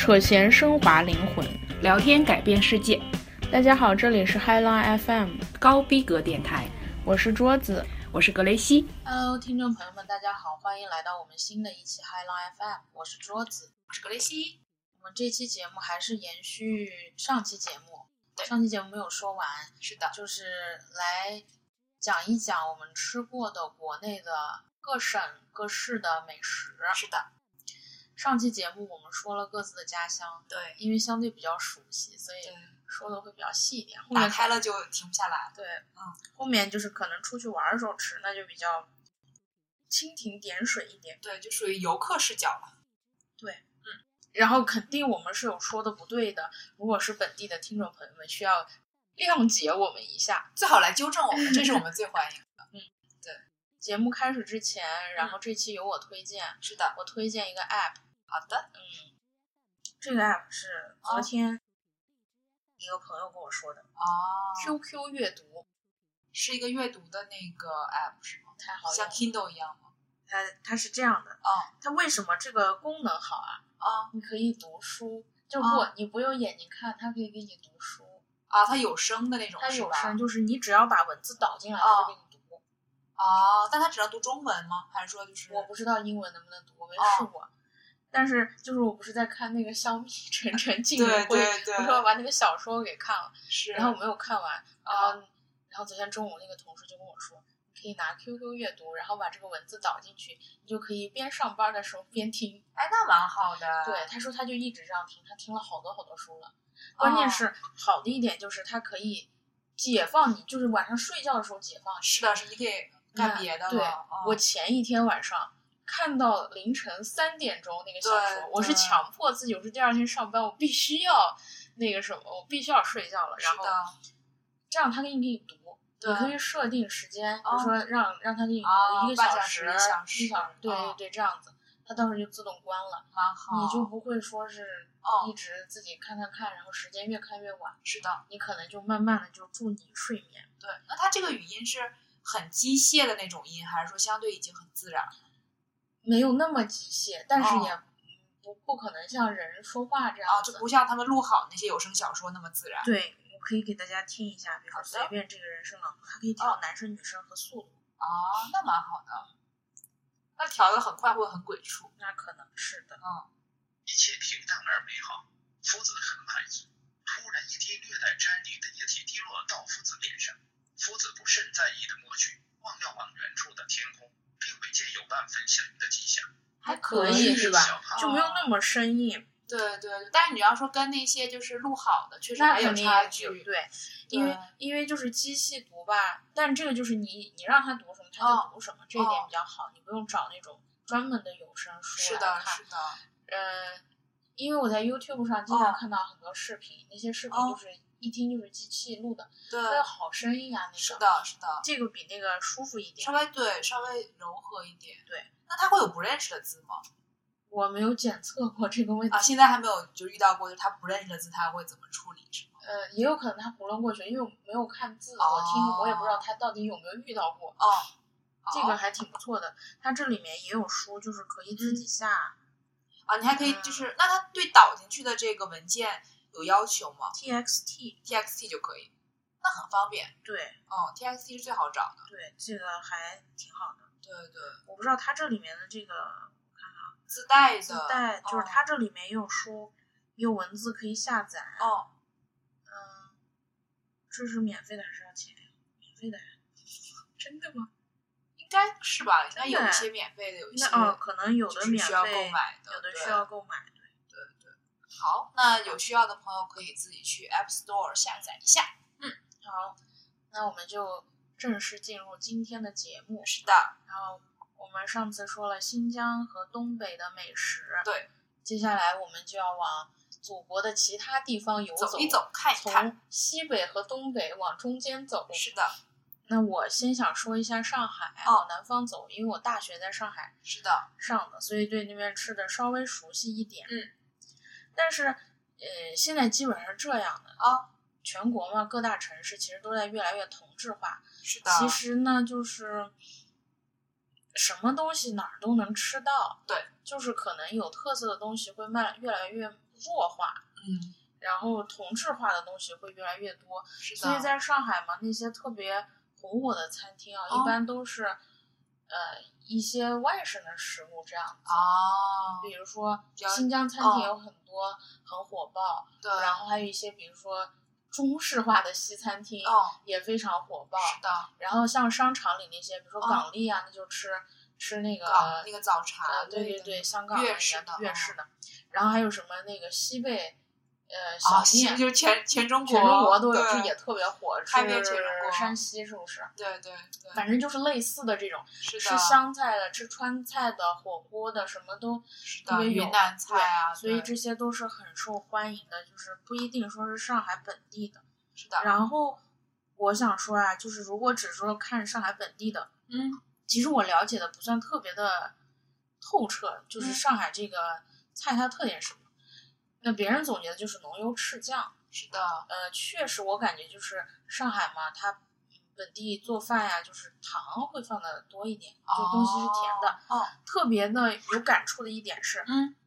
扯闲升华灵魂， 聊天改变世界。 大家好，这里是 Highline FM 高逼格电台， 我是桌子， 我是格雷西。 Hello， 听众朋友们，大家好，欢迎来到我们新的一期 Highline FM， 我是桌子， 我是格雷西。 我们这期节目还是延续上期节目， 对， 上期节目没有说完， 是的， 就是来讲一讲我们吃过的国内的各省各市的美食。 是的， 上期节目我们说了各自的家乡， 对， 因为相对比较熟悉，所以说的会比较细一点。 打开了就停不下来。 对，后面就是可能出去玩的时候吃，那就比较蜻蜓点水一点。 对，就属于游客视角了。 对，然后肯定我们是有说的不对的，如果是本地的听众朋友们，需要谅解我们一下， 最好来纠正我们，这是我们最欢迎的。 对。节目开始之前，然后这期由我推荐， 是的， 我推荐一个 app。 好的， 这个 app 是昨天一个朋友跟我说的。QQ 阅读是一个阅读的那个 app 是吗？ 太好用了， 像 Kindle 一样吗？ 它是这样的。它为什么这个功能好啊？你可以读书，就你不用眼睛看，它可以给你读书。 它有声的那种， 它有声，就是你只要把文字导进来，它就给你读。 但它只能读中文吗？还是说就是我不知道英文能不能读，我没试过。但是就是我不是在看那个香蜜沉沉烬如灰，我说我把那个小说给看了，然后我没有看完，然后昨天中午那个同事就跟我说，你可以拿 QQ 阅读，然后把这个文字导进去，你就可以边上班的时候边听。 那蛮好的。 对，他说他就一直这样听，他听了好多好多书了。关键是好的一点就是它可以解放你，就是晚上睡觉的时候解放你。 是的，是你可以干别的了。 对，我前一天晚上看到凌晨3点钟那个小说，我是强迫自己，我是第二天上班，我必须要那个什么，我必须要睡觉了。然后这样他给你读，你可以设定时间，比如说让他给你读1个小时、1小时，对，这样子，他到时候就自动关了， 蛮好， 你就不会说是一直自己看，然后时间越看越晚。 是的， 你可能就慢慢的就助你睡眠。 对，那它这个语音是很机械的那种音，还是说相对已经很自然？ 没有那么机械，但是也不可能像人说话这样就不像他们录好那些有声小说那么自然。 对，我可以给大家听一下，比如说随便这个人声朗读，它可以调男生女生和速度。 那蛮好的。那调的很快会很鬼畜？ 那可能是的。 一切平淡而美好，夫子很满意。突然一滴略带沾泥的液体滴落到夫子脸上，夫子不甚在意的抹去，望了望远处的天空，并未见有半分响应的迹象。 还可以是吧？就没有那么生硬。 对，但是你要说跟那些就是录好的，确实还有差距。 对，因为就是机器读吧，但这个就是你让它读什么，它就读什么，这一点比较好，你不用找那种专门的有声书来看。 是的。 因为我在 YouTube 上经常看到很多视频，那些视频就是一听就是机器录的， 对， 它有好声音啊，那个。 是的。 这个比那个舒服一点， 稍微柔和一点。 对， 那它会有不认识的字吗？ 我没有检测过这个问题现在还没有就遇到过，就他不认识的字他会怎么处理是吗？ 也有可能他囫囵过去，因为我没有看字，我听我也不知道他到底有没有遇到过。这个还挺不错的，它这里面也有书，就是可以自己下。 你还可以就是那它对导进去的这个文件有要求吗？ TXT 就可以，那很方便。 对 ，TXT 是最好找的。 对，这个还挺好的。 对， 我不知道它这里面的这个，我看看自带就是它这里面也有书，也有文字可以下载。这是免费的还是要钱呀？免费的呀？真的吗？ 应该是吧，应该有一些免费的，有一些可能有的免费， 需要购买的， 有的需要购买。 对。好，那有需要的朋友可以自己去 App Store 下载一下。 好，那我们就正式进入今天的节目。 是的。 然后我们上次说了新疆和东北的美食， 对， 接下来我们就要往祖国的其他地方走一走，看一看， 从西北和东北往中间走。 是的。 那我先想说一下上海，往南方走，因为我大学在上海上的，所以对那边吃的稍微熟悉一点。但是现在基本上是这样的全国嘛，各大城市其实都在越来越同质化。 是的。 其实呢，就是什么东西哪儿都能吃到。 对。 就是可能有特色的东西会越来越弱化，然后同质化的东西会越来越多。 是的。 所以在上海嘛，那些特别红火的餐厅啊，一般都是一些外省的食物这样子。比如说新疆餐厅有很多很火爆， 对， 然后还有一些比如说中式化的西餐厅也非常火爆。 是的。 然后像商场里那些，比如说港丽啊，那就吃那个早茶， 对，香港粤式的。 然后还有什么那个西贝小面， 就是全中国都有，这也特别火， 开遍全中国。 山西是不是？ 对， 反正就是类似的这种， 吃湘菜的，吃川菜的，火锅的，什么都特别有。 云南菜啊， 所以这些都是很受欢迎的，就是不一定说是上海本地的。 是的。 然后我想说啊，就是如果只说看上海本地的，其实我了解的不算特别的透彻，就是上海这个菜它特点是什么？那别人总结的就是浓油赤酱。 是的。 确实我感觉就是上海嘛，它本地做饭呀，就是糖会放的多一点，就东西是甜的。特别的有感触的一点是，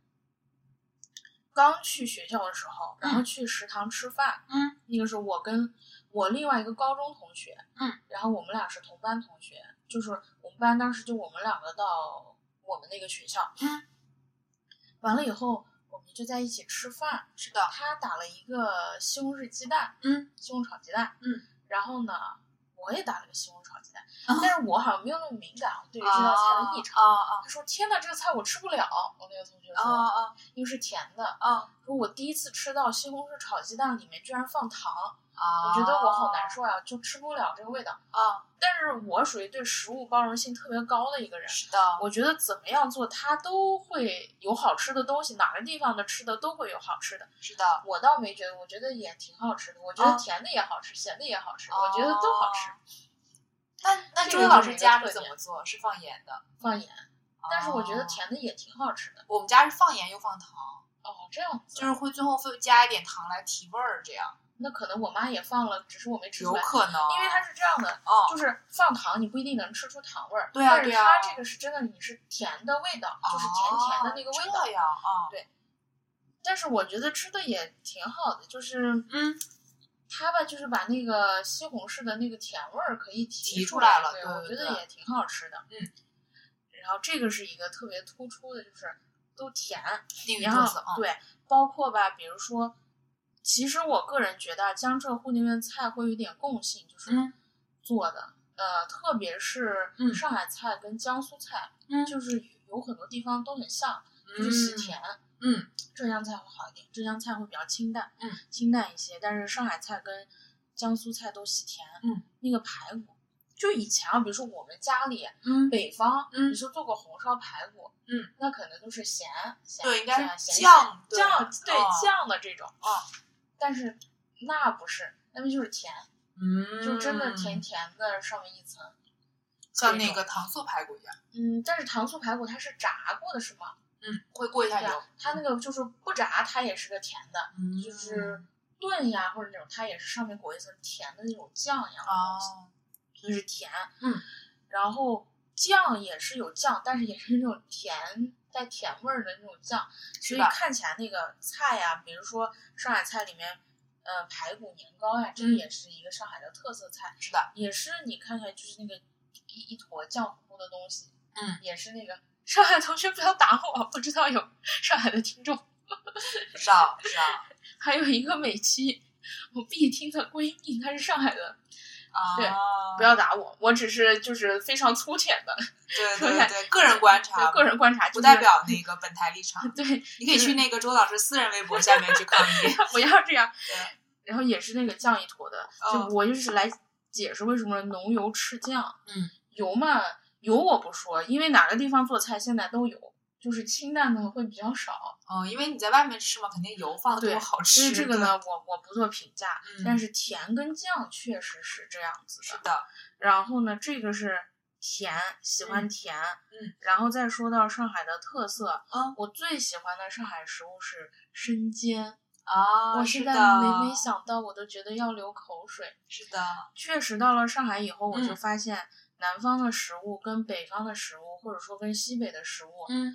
刚去学校的时候，然后去食堂吃饭，那个是我跟我另外一个高中同学，然后我们俩是同班同学，就是我们班当时就我们两个到我们那个学校，完了以后我们就在一起吃饭。 是的。 他打了一个西红柿鸡蛋，西红柿炒鸡蛋，然后呢我也打了个西红柿炒鸡蛋，但是我好像没有那么敏感对于这道菜的异常。他说天哪，这个菜我吃不了。我那个同学说，因为是甜的。说我第一次吃到西红柿炒鸡蛋里面居然放糖，我觉得我好难受呀，就吃不了这个味道。但是我属于对食物包容性特别高的一个人。 是的。 我觉得怎么样做它都会有好吃的东西，哪个地方的吃的都会有好吃的。 是的。 我倒没觉得，我觉得也挺好吃的。我觉得甜的也好吃，咸的也好吃，我觉得都好吃。 那周老师家是怎么做？是放盐的。 放盐。但是我觉得甜的也挺好吃的。 我们家是放盐又放糖。 这样子。 就是会最后会加一点糖来提味儿，这样。 那可能我妈也放了，只是我没吃出来。 有可能。 因为它是这样的，就是放糖你不一定能吃出糖味儿。 对啊。 但是它这个是真的，你是甜的味道，就是甜的那个味道。 这样对。但是我觉得吃的也挺好的，就是它吧，就是把那个西红柿的那个甜味儿可以提出来了。 对，我觉得也挺好吃的。然后这个是一个特别突出的，就是都甜。然后对，包括吧，比如说。其实我个人觉得江浙沪那边菜会有点共性，就是做的，特别是上海菜跟江苏菜，就是有很多地方都很像，就是喜甜。浙江菜会好一点，浙江菜会比较清淡，清淡一些。但是上海菜跟江苏菜都喜甜。那个排骨，就以前比如说我们家里，北方，你说做过红烧排骨，那可能都是咸， 对，应该是酱， 对酱的这种。但是那不是，那边就是甜，就真的甜甜的，上面一层， 像那个糖醋排骨一样。 但是糖醋排骨它是炸过的，是吗？ 会过一下油。 它那个就是不炸，它也是个甜的，就是炖呀或者那种，它也是上面裹一层甜的那种酱一样的东西，就是甜。然后酱也是有酱，但是也是那种甜。带甜味儿的那种酱，所以看起来那个菜呀，比如说上海菜里面，排骨年糕呀，这个也是一个上海的特色菜。 是的， 也是你看起来就是那个一坨浆糊糊的东西。也是那个上海同学不要打我，不知道有上海的听众。 是啊。 还有一个美琪，我必听的闺蜜，她是上海的。对，不要打我，我只是就是非常粗浅的， 对，个人观察， 不代表那个本台立场。 对， 你可以去那个周老师私人微博下面去抗议。 不要这样。然后也是那个酱一坨的，就我就是来解释为什么浓油赤酱。油嘛，油我不说，因为哪个地方做菜现在都有，就是清淡的会比较少。 因为你在外面吃嘛，肯定油放的多好吃。 所以这个呢，我不做评价，但是甜跟酱确实是这样子的。 是的。 然后呢，这个是甜，喜欢甜。然后再说到上海的特色，我最喜欢的上海食物是生煎。我现在每想到我都觉得要流口水。 是的。 确实到了上海以后，我就发现南方的食物跟北方的食物，或者说跟西北的食物，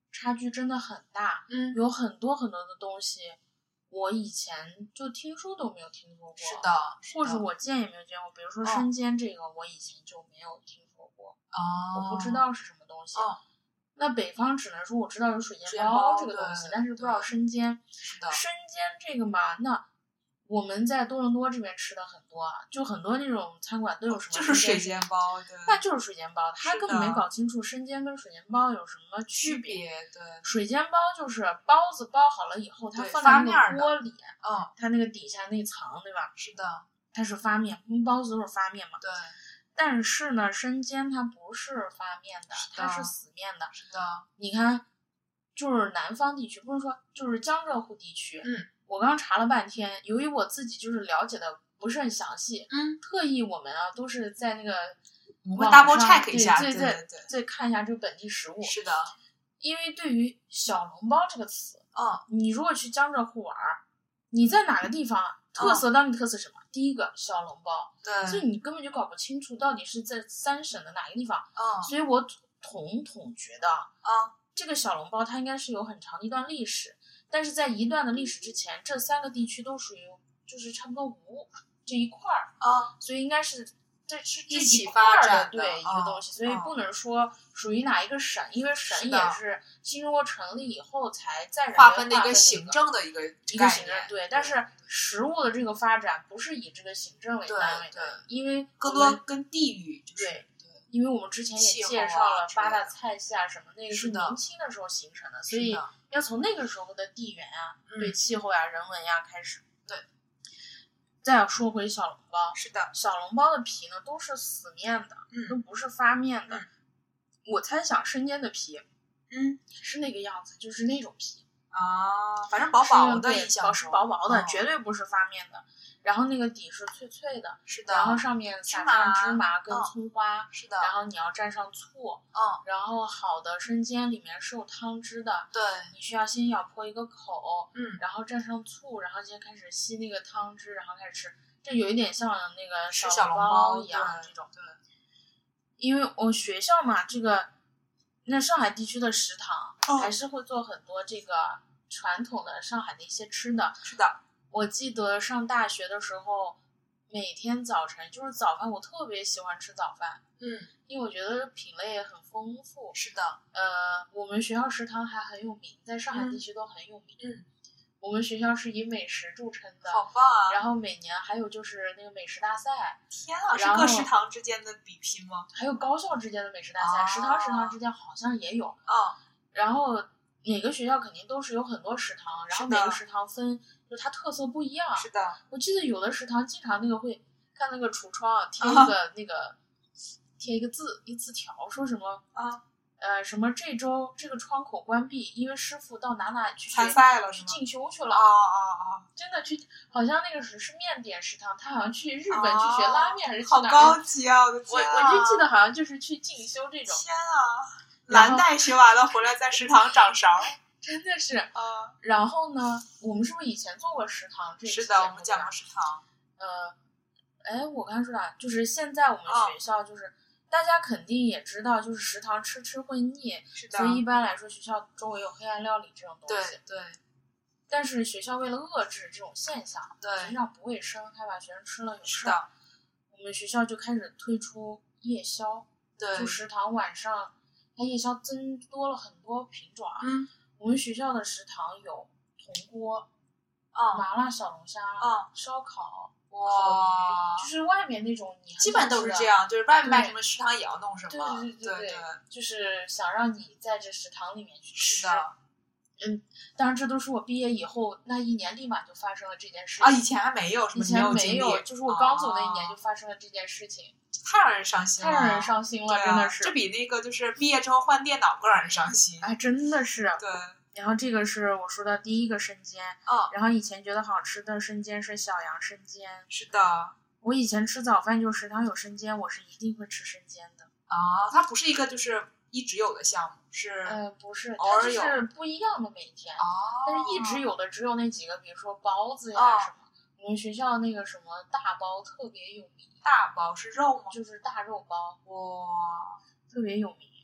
差距真的很大。有很多很多的东西我以前就听说都没有听说过， 是的， 或者我见也没有见过，比如说生煎这个我以前就没有听说过，我不知道是什么东西。那北方只能说我知道有水煎包这个东西，但是不知道生煎。生煎这个嘛，那我们在多伦多这边吃的很多啊，就很多那种餐馆都有什么就是水煎包，对， 那就是水煎包，他根本没搞清楚生煎跟水煎包有什么区别。 对， 水煎包就是包子包好了以后，它放在那个锅里，它那个底下那层，对吧？ 是的， 它是发面，包子都是发面嘛。 对。 但是呢，生煎它不是发面的，它是死面的。 是的。 你看，就是南方地区，不是说就是江浙沪地区。我刚查了半天，由于我自己就是了解的不是很详细，特意我们都是在那个网上 double check 一下， 对，看一下这个本地食物。 是的。 因为对于小笼包这个词，你如果去江浙沪玩，你在哪个地方特色当地特色什么？第一个小笼包， 对， 所以你根本就搞不清楚到底是在3省的哪个地方。所以我统觉得，这个小笼包它应该是有很长的一段历史，但是在一段的历史之前，这3个地区都属于就是差不多这一块儿所以应该是这一起发展的一个东西，所以不能说属于哪一个省，因为省也是新中国成立以后才再划分的一个行政的一个行政。对，但是食物的这个发展不是以这个行政为单位的，因为更多跟地域。 对，因为我们之前也介绍了8大菜系什么，那个是明清的时候形成的，所以要从那个时候的地缘对气候人文开始。 对。 再要说回小笼包， 是的， 小笼包的皮呢都是死面的，都不是发面的。我猜想生煎的皮，是那个样子，就是那种皮反正薄薄的， 是薄薄的，绝对不是发面的。然后那个底是脆脆的， 是的。 然后上面撒上芝麻跟葱花， 是的。 然后你要蘸上醋，然后好的生煎里面是有汤汁的， 对， 你需要先咬破一个口，然后蘸上醋，然后先开始吸那个汤汁，然后开始吃。这有一点像那个小笼包一样这种。 对， 因为我学校嘛，那上海地区的食堂还是会做很多这个传统的上海的一些吃的。 是的。 我记得上大学的时候，每天早晨就是早饭，我特别喜欢吃早饭。因为我觉得品类也很丰富。 是的。 我们学校食堂还很有名，在上海地区都很有名。我们学校是以美食著称的。 好棒啊！ 然后每年还有就是那个美食大赛。 天啊！是各食堂之间的比拼吗？ 还有高校之间的美食大赛，食堂之间好像也有。然后每个学校肯定都是有很多食堂，然后每个食堂分就是它特色不一样。 是的。 我记得有的食堂经常会看那个橱窗贴一个字条，说什么什么这周这个窗口关闭，因为师傅到哪去参赛了， 去进修去了。真的去，好像那个是面点食堂，他好像去日本去学拉面还是去哪？ 好高级啊！我的天我就记得好像就是去进修这种。 天啊！蓝带学完了回来在食堂掌勺。 真的是然后呢，我们是不是以前做过食堂？ 是的，我们讲过食堂。 我刚才说的，就是现在我们学校就是大家肯定也知道，就是食堂吃会腻， 是的。 所以一般来说学校周围有黑暗料理这种东西。 对。 但是学校为了遏制这种现象，学校不卫生，还把学生吃了有事。我们学校就开始推出夜宵，就食堂晚上它夜宵增多了很多品种。我们学校的食堂有铜锅、麻辣小龙虾、烧烤、烤鱼，就是外面那种你基本都是这样，就是外面卖什么食堂也要弄什么。 对，就是想让你在这食堂里面去吃。 是的。 当然这都是我毕业以后那一年立马就发生了这件事情。以前还没有， 以前没有，就是我刚走那一年就发生了这件事情。 太让人伤心了， 太让人伤心了，真的是。 这比那个就是毕业之后换电脑更让人伤心。 真的是。 对。 然后这个是我说的第一个生煎。然后以前觉得好吃的生煎是小杨生煎。 是的。 我以前吃早饭就食堂有生煎，我是一定会吃生煎的。 它不是一个就是一直有的项目，是不是， 偶尔有， 它是不一样的每天。但是一直有的只有那几个，比如说包子呀什么。我们学校那个什么大包特别有名。 大包是肉吗？ 就是大肉包。 哇， 特别有名。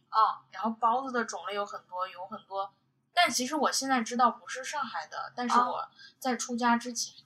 然后包子的种类有很多，但其实我现在知道不是上海的，但是我在出家之前，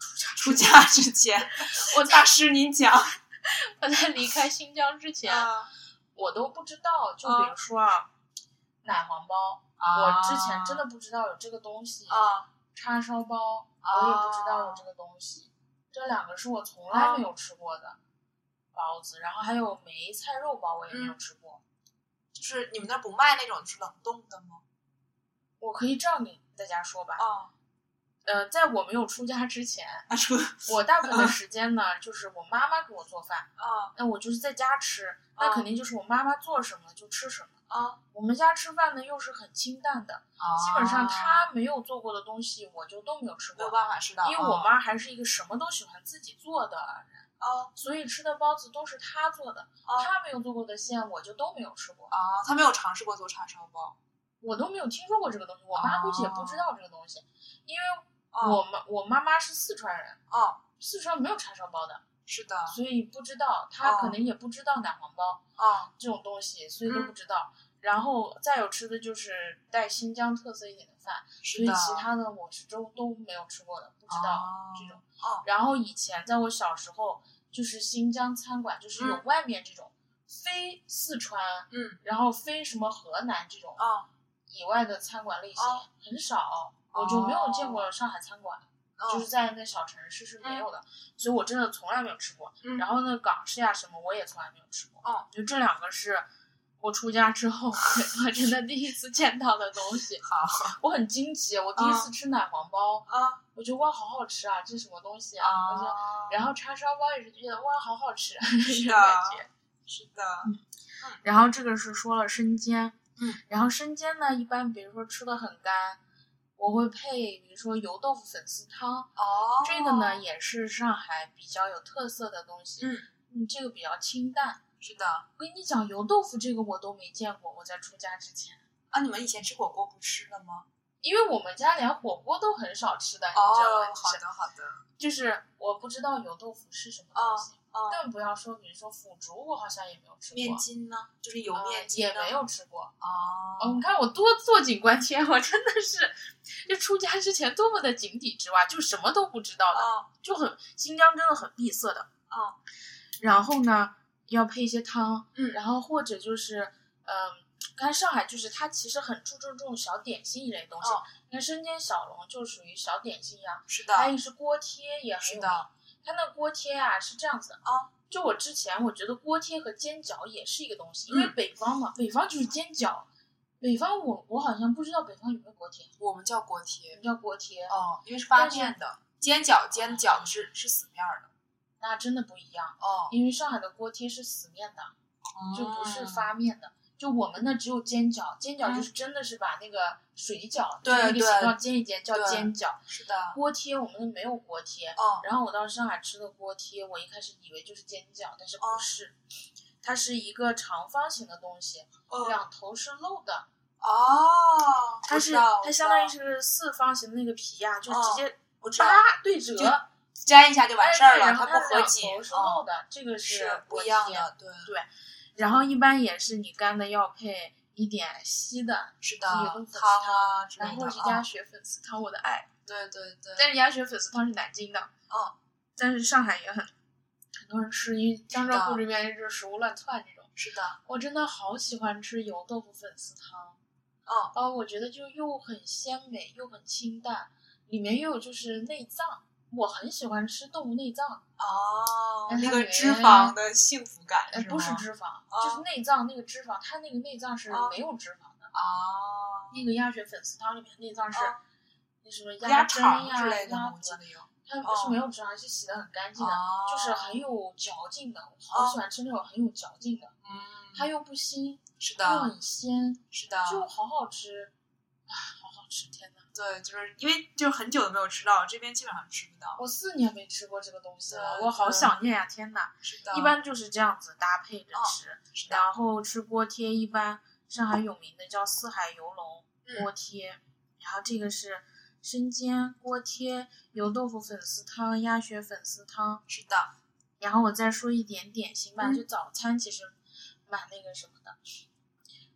我大师您讲， 我在离开新疆之前，我都不知道。就比如说奶黄包，我之前真的不知道有这个东西。叉烧包，我也不知道有这个东西。这两个是我从来没有吃过的包子，然后还有梅菜肉包，我也没有吃过。 就是你们那不卖那种就是冷冻的吗？ 我可以这样给大家说吧。在我没有出家之前，我大部分的时间呢，就是我妈妈给我做饭。那我就是在家吃，那肯定就是我妈妈做什么就吃什么。我们家吃饭呢又是很清淡的，基本上她没有做过的东西我就都没有吃过， 没有办法吃到， 因为我妈还是一个什么都喜欢自己做的人。所以吃的包子都是她做的，她没有做过的馅我就都没有吃过。 她没有尝试过做叉烧包， 我都没有听说过这个东西，我妈估计也不知道这个东西，因为我妈妈是四川人，四川没有叉烧包的， 是的， 所以不知道，她可能也不知道奶黄包这种东西，所以都不知道。然后再有吃的就是带新疆特色一点的饭，所以其他的我是都没有吃过的，不知道这种。然后以前在我小时候，就是新疆餐馆，就是有外面这种非四川，然后非什么河南这种以外的餐馆类型很少，我就没有见过上海餐馆。就是在那小城市是没有的，所以我真的从来没有吃过。然后那港式呀什么我也从来没有吃过。就这两个是我出家之后我真的第一次见到的东西。我很惊奇，我第一次吃奶黄包，我觉得哇好好吃啊，这是什么东西啊？然后叉烧包也是觉得哇好好吃，这种感觉。 是的。 然后这个是说了生煎，然后生煎呢一般比如说吃的很干，我会配比如说油豆腐粉丝汤。这个呢也是上海比较有特色的东西。这个比较清淡。 是的。 我跟你讲，油豆腐这个我都没见过，我在出家之前。 你们以前吃火锅不吃了吗？ 因为我们家连火锅都很少吃的，你知道吗？ 好的。 就是我不知道油豆腐是什么东西。更不要说比如说腐竹，我好像也没有吃过。 面筋呢？就是油面筋也没有吃过。你看我多坐井观天，我真的是就出家之前多么的井底之蛙，就什么都不知道的。就很新疆真的很闭塞的。然后呢要配一些汤，然后或者就是看上海就是它其实很注重这种小点心一类东西。你看生煎小笼就属于小点心一样。 是的。 还有是锅贴也很有名。它那锅贴啊是这样子的。就我之前我觉得锅贴和煎饺也是一个东西，因为北方嘛，北方就是煎饺。北方我好像不知道北方有没有锅贴。 我们叫锅贴。 我们叫锅贴。 因为是发面的。煎饺是死面的。 那真的不一样。因为上海的锅贴是死面的，就不是发面的。就我们那只有煎饺，煎饺就是真的是把那个水饺那个形状煎一煎叫煎饺。 是的。 锅贴我们那没有锅贴。然后我到上海吃的锅贴，我一开始以为就是煎饺，但是不是，它是一个长方形的东西，两头是漏的。它相当于是四方形的那个皮啊，就直接对折， 粘一下就完事儿了，它不合紧。 两头是漏的，这个是不一样的。对。 然后一般也是你干的要配一点稀的， 是的， 油豆腐汤啊之类的， 然后是鸭血粉丝汤，我的爱。 对。 但是鸭血粉丝汤是南京的。但是上海也很多人吃，因为江浙沪这边就是食物乱窜这种。 是的。 我真的好喜欢吃油豆腐粉丝汤。我觉得就又很鲜美又很清淡，里面又有就是内脏。我很喜欢吃动物内脏。 那个脂肪的幸福感是吗？ 不是脂肪，就是内脏那个脂肪，它那个内脏是没有脂肪的。那个鸭血粉丝汤里面内脏是那什么鸭胗呀、鸭子，它是没有脂肪，是洗得很干净的，就是很有嚼劲的。我好喜欢吃那种很有嚼劲的。它又不腥， 是的， 又很鲜， 是的， 就好好吃，好好吃，天哪！ 对，就是因为就很久都没有吃到，这边基本上吃不到。 我4年没吃过这个东西了，我好想念呀！天哪！ 是的。 一般就是这样子搭配着吃，然后吃锅贴，一般上海有名的叫四海游龙锅贴，然后这个是生煎锅贴、油豆腐粉丝汤、鸭血粉丝汤。 是的。 然后我再说一点点心吧，就早餐其实蛮那个什么的。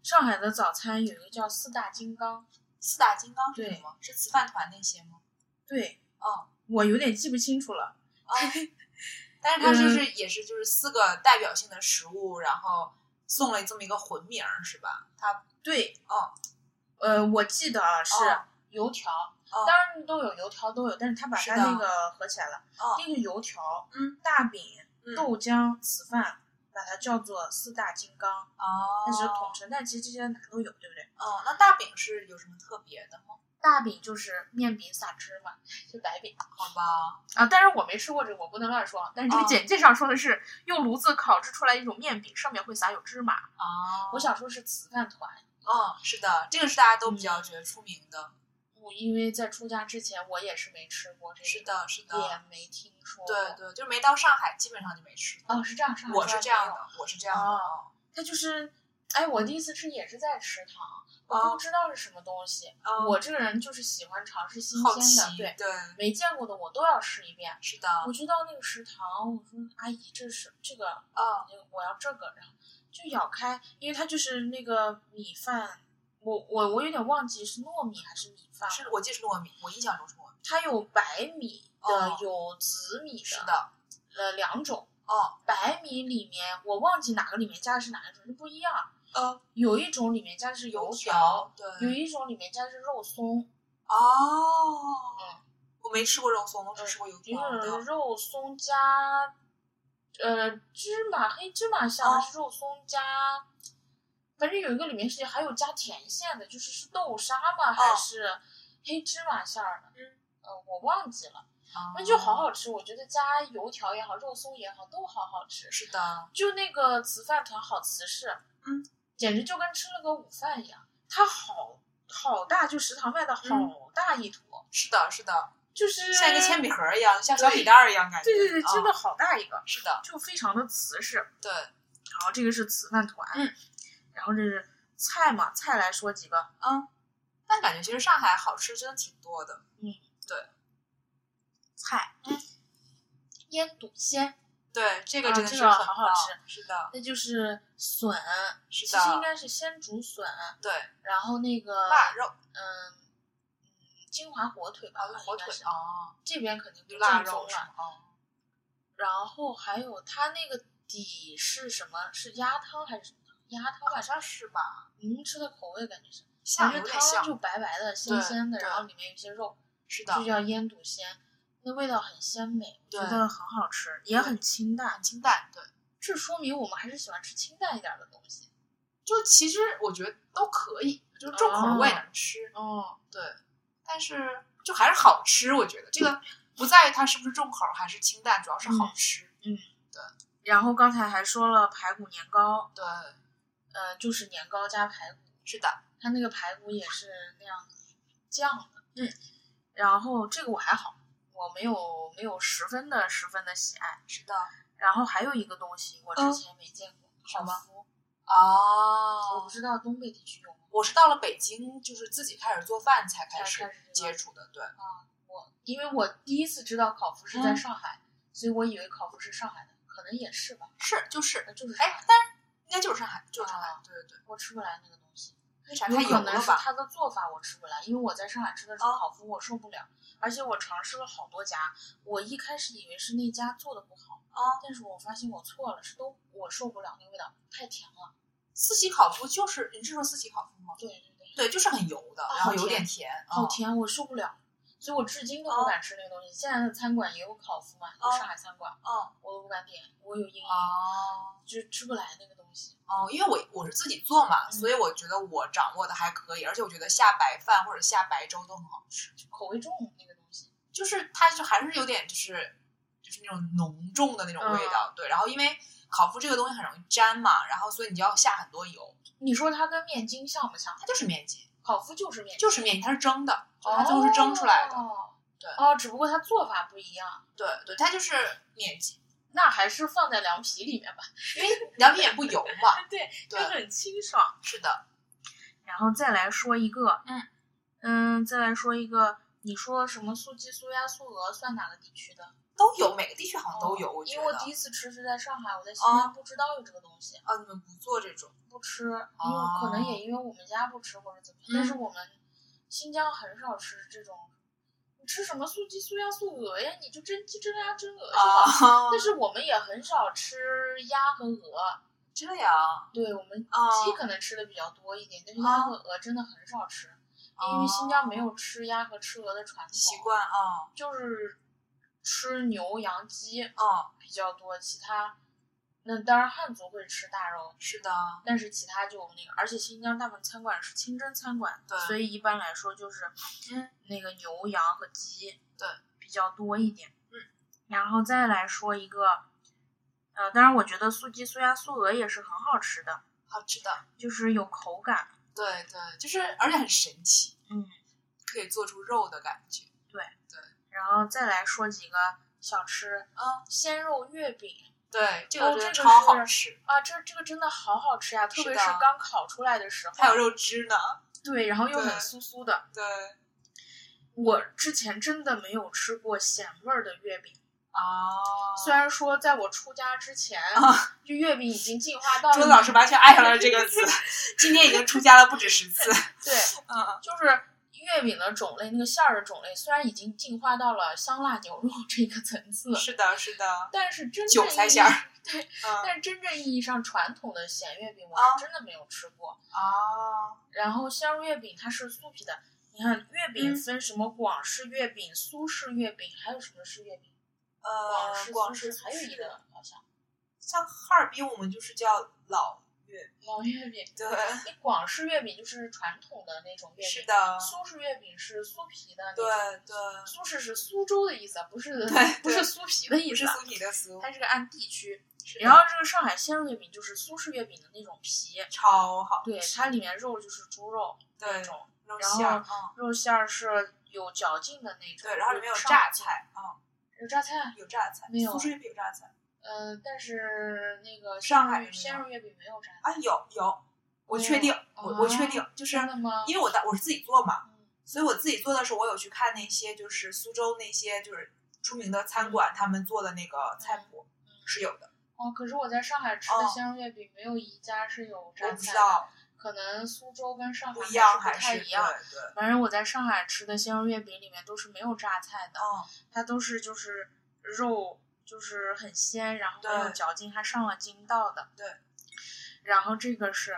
上海的早餐有一个叫四大金刚。 四大金刚是什么？是糍饭团那些吗？ 对，我有点记不清楚了。 但是它就是也是就是4个代表性的食物，然后送了这么一个混名是吧？它对，我记得是油条，当然都有油条都有，但是他把它那个合起来了。那个油条，大饼、豆浆、糍饭，把它叫做四大金刚。它只是统称，但其实这些哪都有，对不对？ 那大饼是有什么特别的吗？ 大饼就是面饼撒芝麻，就白饼。 好吧。 但是我没吃过这个，我不能乱说。但是这个简介上说的是用炉子烤制出来一种面饼，上面会撒有芝麻。我想说是糍饭团。 是的，这个是大家都比较觉得出名的。 因为在出家之前我也是没吃过这个， 是的，是的， 也没听说。 对对，就没到上海，基本上就没吃过。 是这样，上海我是这样的，我是这样的。 它就是，我第一次吃也是在食堂，我不知道是什么东西。我这个人就是喜欢尝试新鲜的， 对， 没见过的我都要试一遍。 是的。 我去到那个食堂，我说阿姨，这是这个我要这个，然后就咬开，因为它就是那个米饭。我有点忘记是糯米还是米饭， 我记得是糯米，我印象中是糯米。 它有白米的，有紫米的， 是的 ，2种。白米里面我忘记哪个里面加的是哪一种，就不一样。有一种里面加的是油条， 对， 有一种里面加的是肉松。 我没吃过肉松，我只吃过油条。 肉松加芝麻，黑芝麻馅还是肉松加。反正有一个里面是还有加甜馅的，就是豆沙吗？还是黑芝麻馅的？我忘记了。那就好好吃，我觉得加油条也好，肉松也好，都好好吃。 是的， 就那个糍饭团好瓷实，简直就跟吃了个午饭一样。它好大，就食堂卖的好大一坨。是的，是的， 就是像一个铅笔盒一样，像小笔袋一样感觉。 对对对，真的好大一个。 是的， 就非常的瓷实。 对， 然后这个是糍饭团。然后这是菜嘛，菜来说几个。 但感觉其实上海好吃真的挺多的。对。 菜。腌笃鲜。 对，这个真的是很好吃。 是的。 那就是笋。 是的。 其实应该是鲜竹笋。 对。 然后那个腊肉。 金华火腿吧。 火腿。 这边肯定不腊肉了。然后还有它那个底是什么？是鸭汤还是什么？鸭汤好像是吧， 吃的口味感觉是， 像有点像，就白白的、鲜鲜的，然后里面有些肉， 是的， 就叫腌笃鲜，那味道很鲜美，我觉得很好吃，也很清淡， 清淡，对， 这说明我们还是喜欢吃清淡一点的东西， 就其实我觉得都可以，就是重口味能吃，对，但是就还是好吃，我觉得这个不在于它是不是重口还是清淡，主要是好吃，对。 然后刚才还说了排骨年糕， 对。 就是年糕加排骨， 是的， 它那个排骨也是那样酱的，然后这个我还好，我没有十分的喜爱， 是的。 然后还有一个东西我之前没见过，烤麸。我不知道东北地区有吗？ 我是到了北京，就是自己开始做饭才开始接触的，对。 因为我第一次知道烤麸是在上海，所以我以为烤麸是上海的，可能也是吧。 就是上海， 但是应该就是上海，就是上海，对对对。 我吃不来那个东西， 为啥？ 有可能是它的做法我吃不来，因为我在上海吃的烤麸我受不了，而且我尝试了好多家，我一开始以为是那家做的不好但是我发现我错了，是我受不了那个味道，太甜了。 四喜烤麸就是你是说四喜烤麸吗？对，就是很油的，然后有点甜， 好甜，我受不了。所以我至今都不敢吃那个东西。现在的餐馆也有烤麸嘛，就上海餐馆，我都不敢点，我有阴影，就吃不来那个东西。 因为我是自己做嘛，所以我觉得我掌握的还可以，而且我觉得下白饭或者下白粥都很好吃。 口味重那个东西， 就是它就还是有点就是那种浓重的那种味道，对。然后因为烤麸这个东西很容易粘嘛，然后所以你就要下很多油。 你说它跟面筋像不像？ 它就是面筋。 烤麸就是面筋， 就是面筋，它是蒸的，它最后是蒸出来的。对。 只不过它做法不一样。 对对，它就是面筋。 那还是放在凉皮里面吧， 因为凉皮也不油嘛。 对，就很清爽。 是的。 然后再来说一个，再来说一个，你说什么素鸡、素鸭、素鹅算哪个地区的？ 都有，每个地区好像都有。我觉得， 因为我第一次吃是在上海，我在西安不知道有这个东西。 啊，你们不做这种？ 不吃，因为可能也因为我们家不吃或者怎么样，但是我们新疆很少吃这种。你吃什么素鸡、素鸭、素鹅呀？你就蒸鸡、蒸鸭、蒸鹅就好。但是我们也很少吃鸭和鹅。 这样？ 对，我们鸡可能吃的比较多一点，但是鸭和鹅真的很少吃，因为新疆没有吃鸭和吃鹅的传统习惯啊， 就是吃牛、羊、鸡比较多，其他那当然汉族会吃大肉， 是的， 但是其他就那个，而且新疆大部分餐馆是清真餐馆， 对， 所以一般来说就是那个牛、羊和鸡对比较多一点。然后再来说一个。当然我觉得素鸡、素鸭、素鹅也是很好吃的， 好吃的， 就是有口感。 对对，就是而且很神奇，可以做出肉的感觉。 对对，然后再来说几个小吃，鲜肉月饼， 对，这个真的超好吃啊！这个真的好好吃呀，特别是刚烤出来的时候， 还有肉汁呢。 对，然后又很酥酥的。 对， 我之前真的没有吃过咸味儿的月饼。 虽然说在我出家之前，就月饼已经进化到了。 朱老师完全爱上了这个词，今天已经出家了不止10次。 对，就是月饼的种类，那个馅儿的种类，虽然已经进化到了香辣牛肉这个层次， 是的，是的， 但是真正韭菜馅儿， 对，但是真正意义上传统的咸月饼，我是真的没有吃过。然后鲜肉月饼它是酥皮的，你看月饼分什么广式月饼、苏式月饼，还有什么是月饼？广式还有一个好像哈尔滨我们就是叫老月饼。 对， 你广式月饼就是传统的那种月饼， 是的。 苏式月饼是酥皮的那种，对。 苏式是苏州的意思，不是酥皮的意思， 不是酥皮的酥， 它是个按地区。然后这个上海鲜肉月饼就是苏式月饼的那种皮， 超好吃。 对，它里面肉就是猪肉那种， 然后肉馅儿是有嚼劲的那种， 对，然后里面有榨菜有榨菜？ 有榨菜， 没有。 苏式月饼有榨菜。 但是那个上海鲜肉月饼没有榨菜。 有，我确定，我确定，就是因为我是自己做嘛，所以我自己做的时候，我有去看那些就是苏州那些就是出名的餐馆，他们做的那个菜谱是有的。 可是我在上海吃的鲜肉月饼没有一家是有榨菜的。 我不知道。 可能苏州跟上海不一样， 不太一样。 对。 反正我在上海吃的鲜肉月饼里面都是没有榨菜的，它都是就是肉就是很鲜，然后很有嚼劲，还上了筋道的。 对。 然后这个是，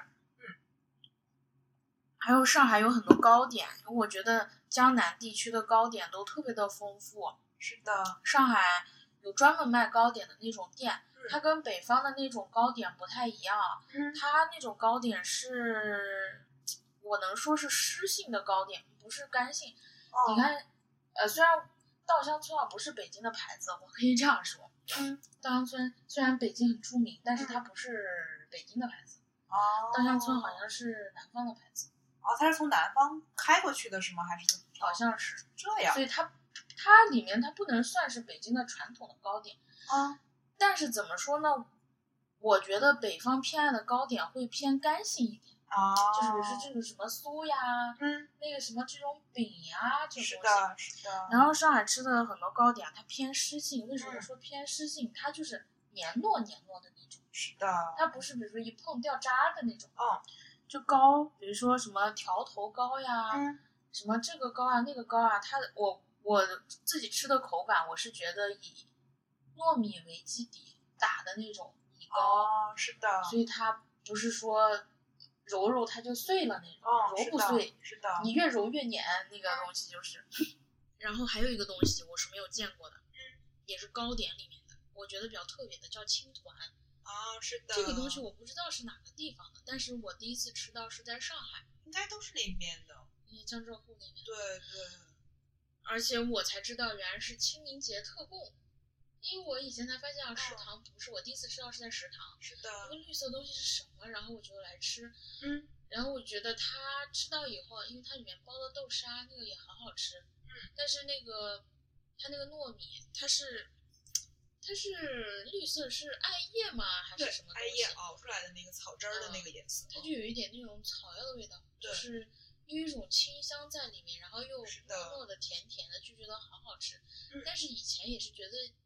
还有上海有很多糕点，我觉得江南地区的糕点都特别的丰富。 是的。 上海有专门卖糕点的那种店。它跟北方的那种糕点不太一样，它那种糕点是，我能说是湿性的糕点，不是干性。你看，虽然稻香村不是北京的牌子，我可以这样说，稻香村虽然北京很出名，但是它不是北京的牌子。稻香村好像是南方的牌子。 它是从南方开过去的是吗？还是怎么？ 好像是这样。 所以它里面它不能算是北京的传统的糕点。但是怎么说呢？我觉得北方偏爱的糕点会偏干性一点就是比如说这种什么酥呀，那个什么这种饼呀，这种东西。是的。 然后上海吃的很多糕点，它偏湿性。为什么说偏湿性？它就是黏糯的那种。 是的。 它不是比如说一碰掉渣的那种。就糕，比如说什么条头糕呀，什么这个糕啊，那个糕啊，我自己吃的口感，我是觉得以糯米为基底打的那种米糕， 是的， 所以它不是说揉它就碎了那种，揉不碎， 是的， 你越揉越黏，那个东西就是。然后还有一个东西我是没有见过的，也是糕点里面的，我觉得比较特别的叫青团。 是的， 这个东西我不知道是哪个地方的，但是我第一次吃到是在上海， 应该都是那边的， 江浙沪那边。 对。 而且我才知道原来是清明节特供。因为我以前才发现食堂不是，我第一次吃到是在食堂。 是的。 那个绿色东西是什么？然后我就来吃。然后我觉得它吃到以后，因为它里面包的豆沙，那个也很好吃。但是那个它那个糯米，它是绿色，是艾叶吗？还是什么东西？ 艾叶熬出来的那个草汁儿的那个颜色。 它就有一点那种草药的味道，就是有一种清香在里面，然后又糯糯的、甜甜的，就觉得好好吃。但是以前也是觉得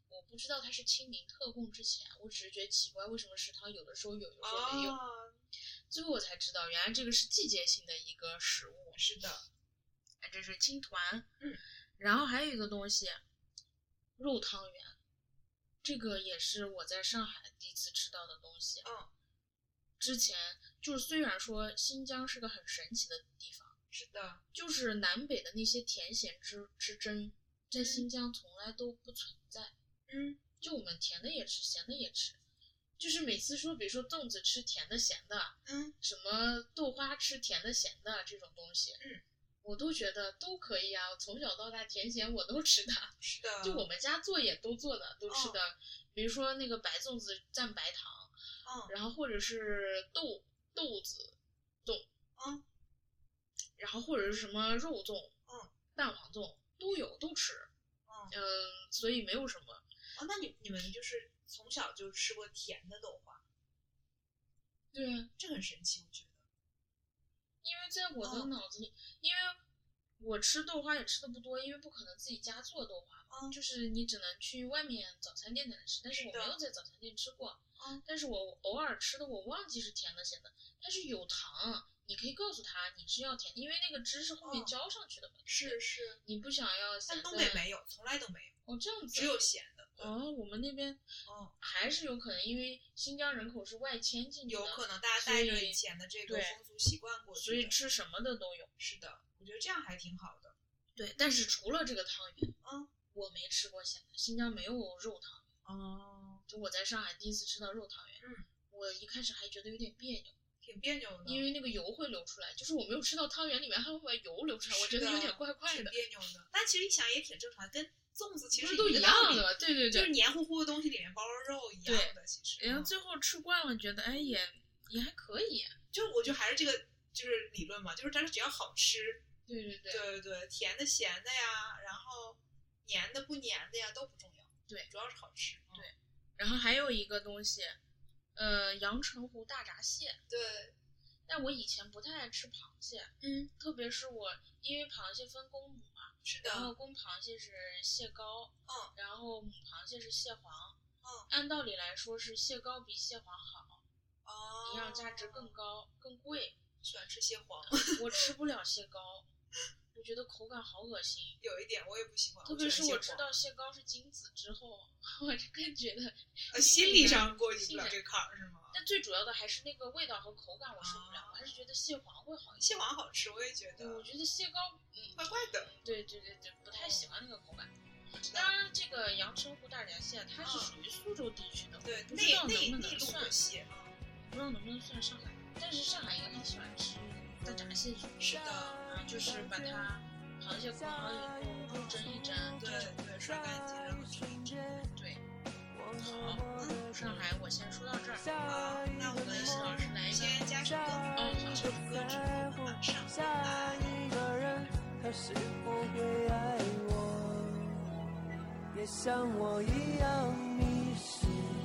我不知道它是清明特供之前，我只是觉得奇怪，为什么食堂有的时候有，有的时候没有。最后我才知道，原来这个是季节性的一个食物。 是的， 这是青团。然后还有一个东西，肉汤圆，这个也是我在上海第一次吃到的东西。之前就是虽然说新疆是个很神奇的地方， 是的， 就是南北的那些甜咸之争，在新疆从来都不存在。就我们甜的也吃，咸的也吃。就是每次说，比如说粽子吃甜的咸的，什么豆花吃甜的咸的这种东西，我都觉得都可以啊。我从小到大甜咸我都吃的， 是的， 就我们家做也都做的，都吃的。比如说那个白粽子蘸白糖，然后或者是豆子粽，然后或者是什么肉粽，蛋黄粽都有，都吃。所以没有什么。 那你们就是从小就吃过甜的豆花？ 对啊， 这很神奇，我觉得。 因为在我的脑子里，因为我吃豆花也吃的不多，因为不可能自己家做豆花，就是你只能去外面早餐店才能吃，但是我没有在早餐店吃过。但是我偶尔吃的，我忘记是甜的咸的，但是有糖，你可以告诉他你是要甜的，因为那个汁是后面浇上去的嘛。 是， 你不想要咸的。 但东北没有，从来都没有。 这样子。 只有咸的。 我们那边还是有可能，因为新疆人口是外迁进去的， 有可能大家带着以前的这个风俗习惯过去， 所以吃什么的都有。 是的，我觉得这样还挺好的。 对，但是除了这个汤圆，我没吃过咸的，新疆没有肉汤圆。就我在上海第一次吃到肉汤圆，我一开始还觉得有点别扭。 挺别扭的， 因为那个油会流出来，就是我没有吃到汤圆里面还会把油流出来，我觉得有点怪怪的， 挺别扭的。但其实一想也挺正常，跟粽子其实都一样的，对， 就是黏糊糊的东西里面包着肉一样的，其实。 然后最后吃惯了，觉得也还可以。 就是我觉得还是这个就是理论嘛，就是但是只要好吃， 对， 甜的咸的呀，然后黏的不黏的呀都不重要， 对， 主要是好吃。 对，然后还有一个东西。阳澄湖大闸蟹， 对， 但我以前不太爱吃螃蟹，特别是我因为螃蟹分公母嘛， 是的， 然后公螃蟹是蟹膏，然后母螃蟹是蟹黄，按道理来说是蟹膏比蟹黄好，营养价值更高，更贵。 喜欢吃蟹黄， 我吃不了蟹膏，我觉得口感好恶心。 有一点我也不喜欢， 特别是我知道蟹膏是精子之后，我就更觉得心理上过不了这坎儿是吗？ 但最主要的还是那个味道和口感我受不了，我还是觉得蟹黄会好一些。 蟹黄好吃，我也觉得。 我觉得蟹膏怪怪的。 对，不太喜欢那个口感。当然，这个阳澄湖大闸蟹它是属于苏州地区的， 对， 不知道能不能算蟹， 不知道能不能算上海，但是上海应该很喜欢吃大闸蟹。 是的， 就是把它螃蟹裹好以后肉蒸一蒸， 对，刷干净然后蒸一蒸， 对。好，上海我先说到这儿。 好，那我们西老师来先加首歌。 好， 这首歌之后我们马上下一个人，他是否会爱我？也像我一样迷失。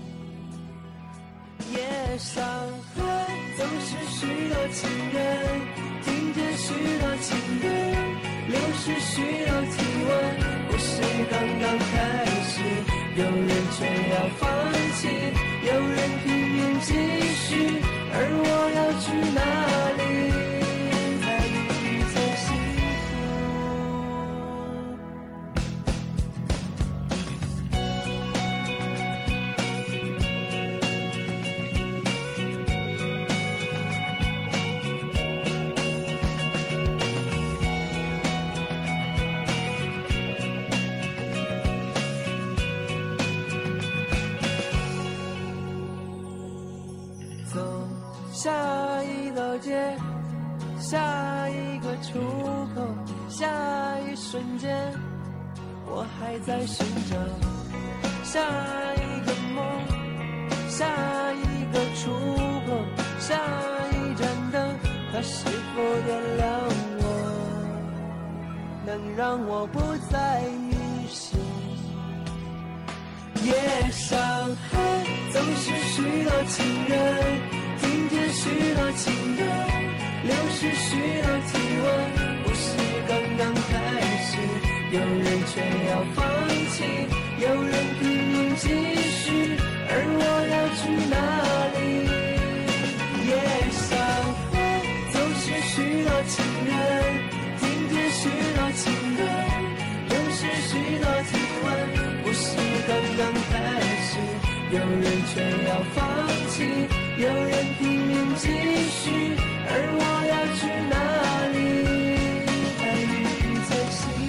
夜上海总是许多情人，听见许多情歌，流逝许多体温。故事刚刚开始，有人却要放弃，有人拼命继续，而我要去哪里才能遇见幸下一道街，下一个出口，下一瞬间，我还在寻找下一个梦，下一个出口，下一盏灯，它是否点亮我，能让我不再迷失。夜上海总是许多情人，听见许多情歌，流逝许多体温。故事刚刚开始，有人却要放弃，有人拼命有人却要放弃，有人拼命继续，而我要去哪里？爱你才幸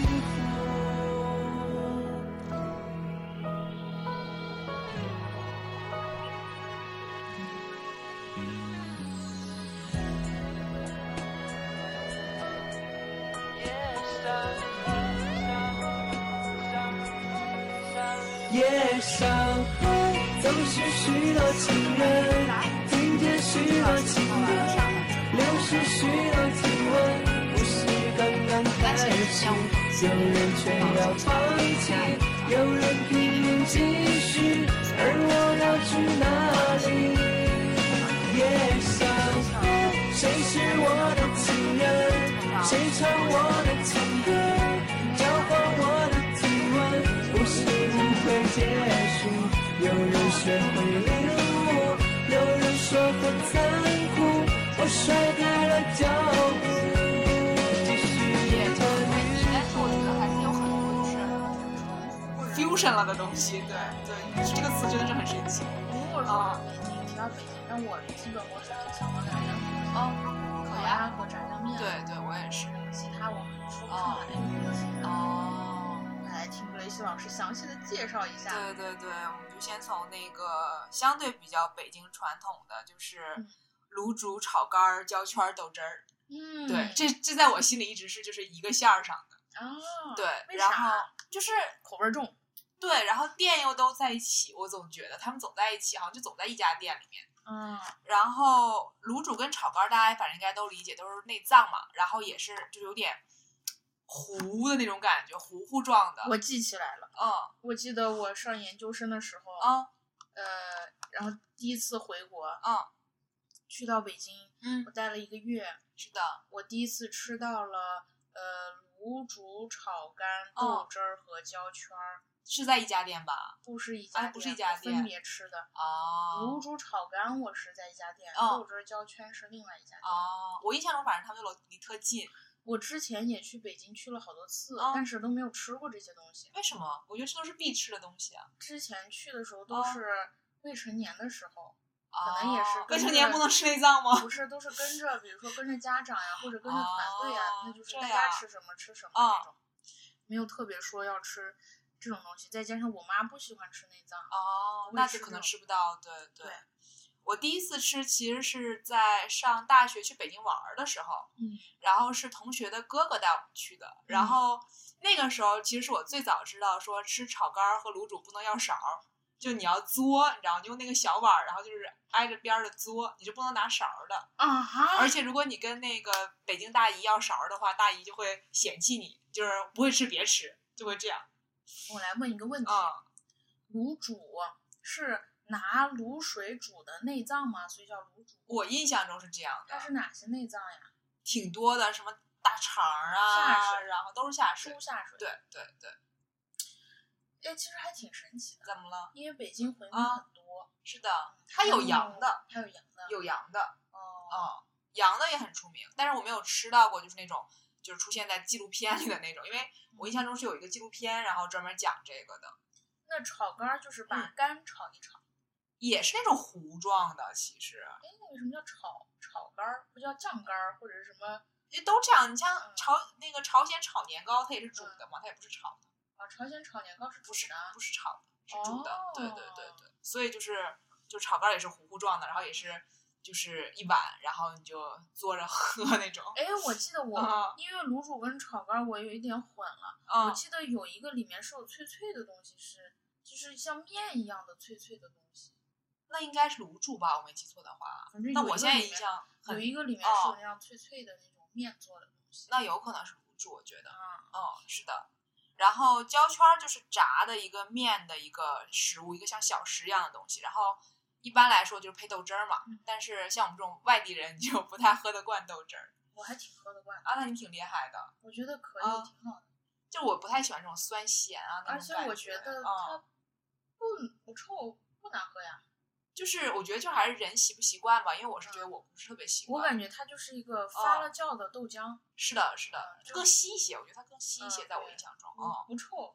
夜上总是许多情人，听见许多情歌，流逝许多体温，不是刚刚开始，有人却要放弃，有人拼命继续，而我要去哪里？夜上谁是我的情人？谁唱我的情歌？交换我的体温，不是不会结束，有人学会领悟，有人说很残酷，我甩开了脚步，继续也就是你在做里头还是有很多就是 fusion 了的东西，对对，这个词真的是很神奇。 如果说北京提到北京，那我基本我只能想到两样东西，烤鸭和炸酱面。 对对，我也是。 其他我说不上来。来听雷西老师详细的介绍一下。 对对对，我们就先从那个相对比较北京传统的，就是卤煮、炒肝、焦圈、豆汁儿。对，这在我心里一直是就是一个线儿上的。对，然后就是口味重。 对，然后店又都在一起，我总觉得他们总在一起，好像就总在一家店里面。然后卤煮跟炒肝大家反正应该都理解，都是内脏嘛，然后也是就有点糊的那种感觉，糊糊状的。 我记起来了，我记得我上研究生的时候，然后第一次回国，去到北京，我待了1个月， 是的， 我第一次吃到了卤煮、炒肝、豆汁儿和焦圈儿。 是在一家店吧？ 不是一家店， 不是一家店， 分别吃的。卤煮炒肝我是在一家店，豆汁焦圈是另外一家店。 我印象中反正他们就离特近。 我之前也去北京去了好多次，但是都没有吃过这些东西。 为什么？我觉得这都是必吃的东西啊。 之前去的时候都是未成年的时候，可能也是未成年不能吃内脏吗？ 不是，都是跟着，比如说跟着家长呀，或者跟着团队呀，那就是大家吃什么吃什么那种，没有特别说要吃这种东西。再加上我妈不喜欢吃内脏， 那就可能吃不到。对对，我第一次吃其实是在上大学去北京玩的时候，然后是同学的哥哥带我们去的，然后那个时候其实是我最早知道说吃炒肝和卤煮不能要勺，就你要嘬，你知道，你用那个小碗，然后就是挨着边的嘬，你就不能拿勺的。而且如果你跟那个北京大姨要勺的话，大姨就会嫌弃你，就是不会吃别吃，就会这样。 我来问一个问题，卤煮是拿卤水煮的内脏吗？所以叫卤煮？ 我印象中是这样的。 它是哪些内脏呀？ 挺多的，什么大肠啊，然后都是下水。 猪下水。 对对对。 其实还挺神奇的。 怎么了？ 因为北京回民很多。 是的，它有羊的。 还有羊的。 有羊的。羊的也很出名，但是我没有吃到过，就是那种就是出现在纪录片里的那种，因为我印象中是有一个纪录片，然后专门讲这个的。 那炒肝就是把肝炒一炒， 也是那种糊状的，其实。 那为什么叫炒肝？不叫酱肝或者是什么？ 都这样。你像那个朝鲜炒年糕，它也是煮的嘛，它也不是炒的。 朝鲜炒年糕是煮的， 不是炒的，是煮的。对对对对，所以就炒肝也是糊糊状的，然后也是就是一碗，然后你就嘬着喝那种。 我记得因为卤煮跟炒肝我有一点混了。我记得有一个里面是有脆脆的东西，就是像面一样的脆脆的东西。 那应该是卤煮吧，我没记错的话。那我现在印象有一个里面是有那样脆脆的那种面做的东西。 那有可能是卤煮，我觉得。是的。然后焦圈就是炸的一个面的一个食物，一个像小食一样的东西，然后一般来说就是配豆汁儿嘛。但是像我们这种外地人就不太喝得惯豆汁儿。 我还挺喝得惯那你挺厉害的。 我觉得可以，挺好的。 就我不太喜欢这种酸咸那种感觉。 而且我觉得它不臭，不难喝呀。 就是我觉得就还是人习不习惯吧，因为我是觉得我不是特别习惯。 我感觉它就是一个发了酵的豆浆。 是的，是的，更稀一些，我觉得它更稀一些，在我印象中。 不臭，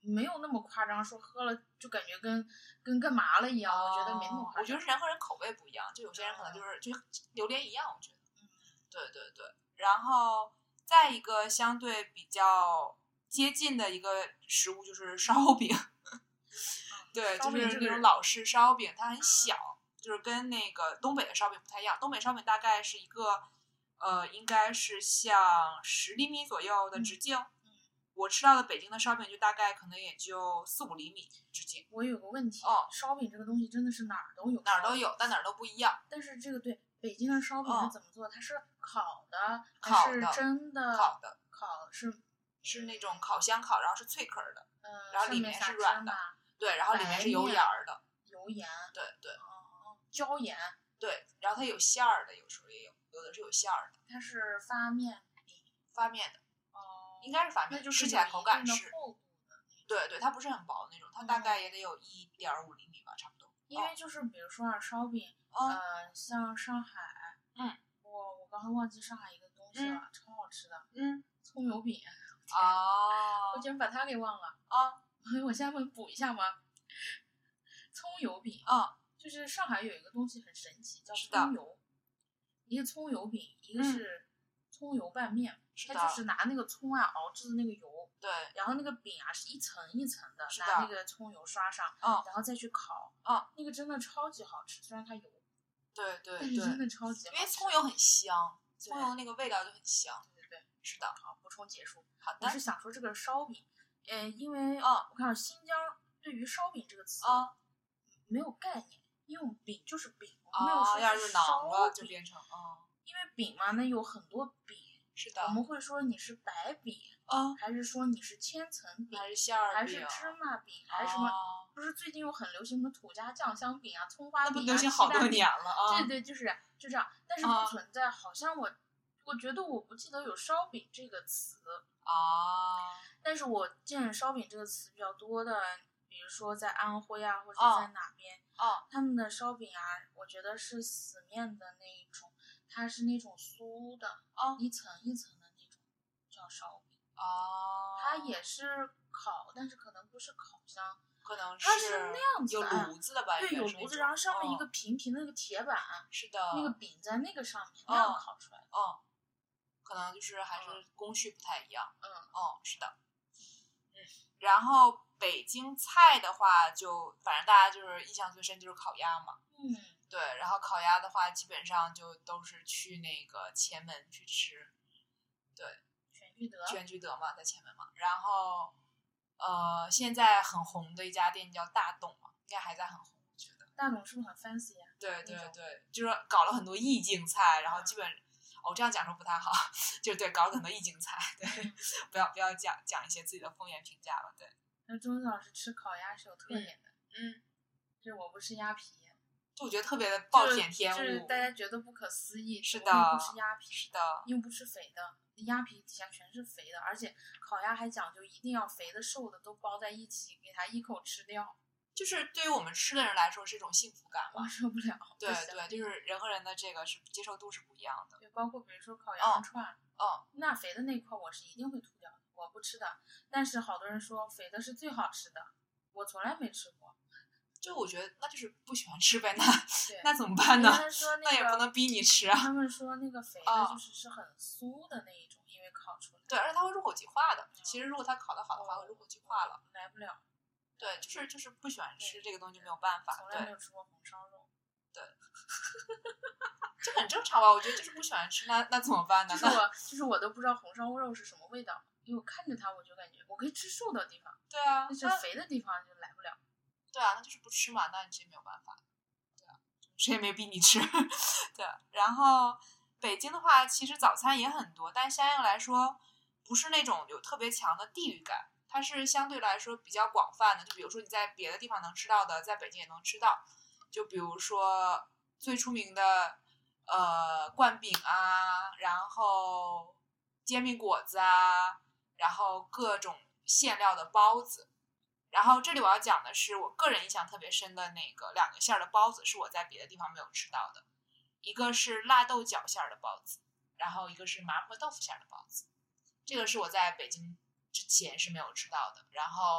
没有那么夸张，说喝了就感觉跟干嘛了一样，我觉得没那么夸张。 我觉得人和人口味不一样，就有些人可能就榴莲一样，我觉得。对对对。然后再一个相对比较接近的一个食物就是烧饼。对，就是那种老式烧饼，它很小，就是跟那个东北的烧饼不太一样。东北烧饼大概是一个应该是像10厘米左右的直径。我吃到的北京的烧饼就大概可能也就4-5厘米直径。 我有个问题，烧饼这个东西真的是哪儿都有， 哪儿都有，但哪儿都不一样。 但是这个对北京的烧饼是怎么做？它是烤的还是蒸的？烤是那种烤箱烤，然后是脆壳的，然后里面是软的，对，然后里面是油盐的， 油盐， 对对， 椒盐， 对，然后它有馅儿的，有时候也有的是有馅儿的。 它是发面的，应该是发面，吃起来口感是，对对，它不是很薄的那种，它大概也得有1.5厘米吧，差不多。 因为就是比如说烧饼，像上海，我刚才忘记上海一个东西了，超好吃的，葱油饼。我居然把它给忘了我现在能补一下吗？葱油饼就是上海有一个东西很神奇，叫葱油，一个葱油饼，一个是葱油拌面，它就是拿那个葱熬制的那个油， 对， 然后那个饼是一层一层的，拿那个葱油刷上，然后再去烤，那个真的超级好吃，虽然它油， 对对对， 但是真的超级好吃， 因为葱油很香，葱油那个味道就很香。 对， 是的。 好，补充结束。 好的。 我是想说这个烧饼，因为我看到新疆对于烧饼这个词没有概念，因为我们饼就是饼，我们没有说是烧了就变成因为饼嘛，那有很多饼， 是的， 我们会说你是白饼还是说你是千层饼， 还是馅儿饼， 还是芝麻饼，还是什么？不是最近有很流行什么土家酱香饼啊、葱花饼啊， 那不流行好多年了对对，就这样，但是不存在，好像我觉得我不记得有烧饼这个词但是我见烧饼这个词比较多的，比如说在安徽或者在哪边他们的烧饼我觉得是死面的那一种，它是那种酥的一层一层的那种叫烧饼它也是烤，但是可能不是烤箱， 可能它是那样子有炉子的吧？ 对，有炉子，然后上面一个平平的那个铁板， 是的， 那个饼在那个上面那样烤出来的。 可能就是还是工序不太一样。是的。然后北京菜的话，就反正大家就是印象最深就是烤鸭嘛。对，然后烤鸭的话，基本上就都是去那个前门去吃。对，全聚德嘛，在前门嘛。然后现在很红的一家店叫大董嘛，应该还在很红，我觉得。 大董是不是很 fancy 啊？ 对对对，就是搞了很多意境菜，然后基本这样讲说不太好，就是对，搞了很多意境菜，对，不要讲一些自己的风言评价了，对。 那钟子老师吃烤鸭是有特点的，就是我不吃鸭皮， 就我觉得特别的暴殄天物， 就是大家觉得不可思议， 是的， 不吃鸭皮， 是的， 因为不吃肥的，鸭皮底下全是肥的，而且烤鸭还讲究一定要肥的瘦的都包在一起，给它一口吃掉。 就是对于我们吃的人来说是一种幸福感嘛， 我受不了。 对对，就是人和人的这个是接受度是不一样的。 对，包括比如说烤羊肉串，那肥的那块我是一定会吐掉的，我不吃的。但是好多人说肥的是最好吃的，我从来没吃过。 就我觉得那就是不喜欢吃呗，那怎么办呢？那也不能逼你吃啊。 他们说那个肥的就是很酥的那一种，因为烤出来。 对，而且它会入口即化的。其实如果它烤得好的话，会入口即化了。 来不了。 对，就是不喜欢吃这个东西，没有办法。 从来没有吃过红烧肉。 对，这很正常吧？我觉得就是不喜欢吃，那怎么办呢？ 就是我都不知道红烧肉是什么味道，因为我看着它我就感觉我可以吃瘦的地方。 对啊， 但是肥的地方就来不了。 对啊，那就是不吃嘛，那你谁没有办法？对啊，谁也没逼你吃。对，然后北京的话，其实早餐也很多，但相应来说，不是那种有特别强的地域感。它是相对来说比较广泛的，就比如说你在别的地方能吃到的，在北京也能吃到。就比如说最出名的灌饼然后煎饼果子然后各种馅料的包子。然后这里我要讲的是我个人印象特别深的那个2个馅的包子，是我在别的地方没有吃到的。一个是辣豆角馅的包子，然后一个是麻婆豆腐馅的包子。这个是我在北京之前是没有吃到的。然后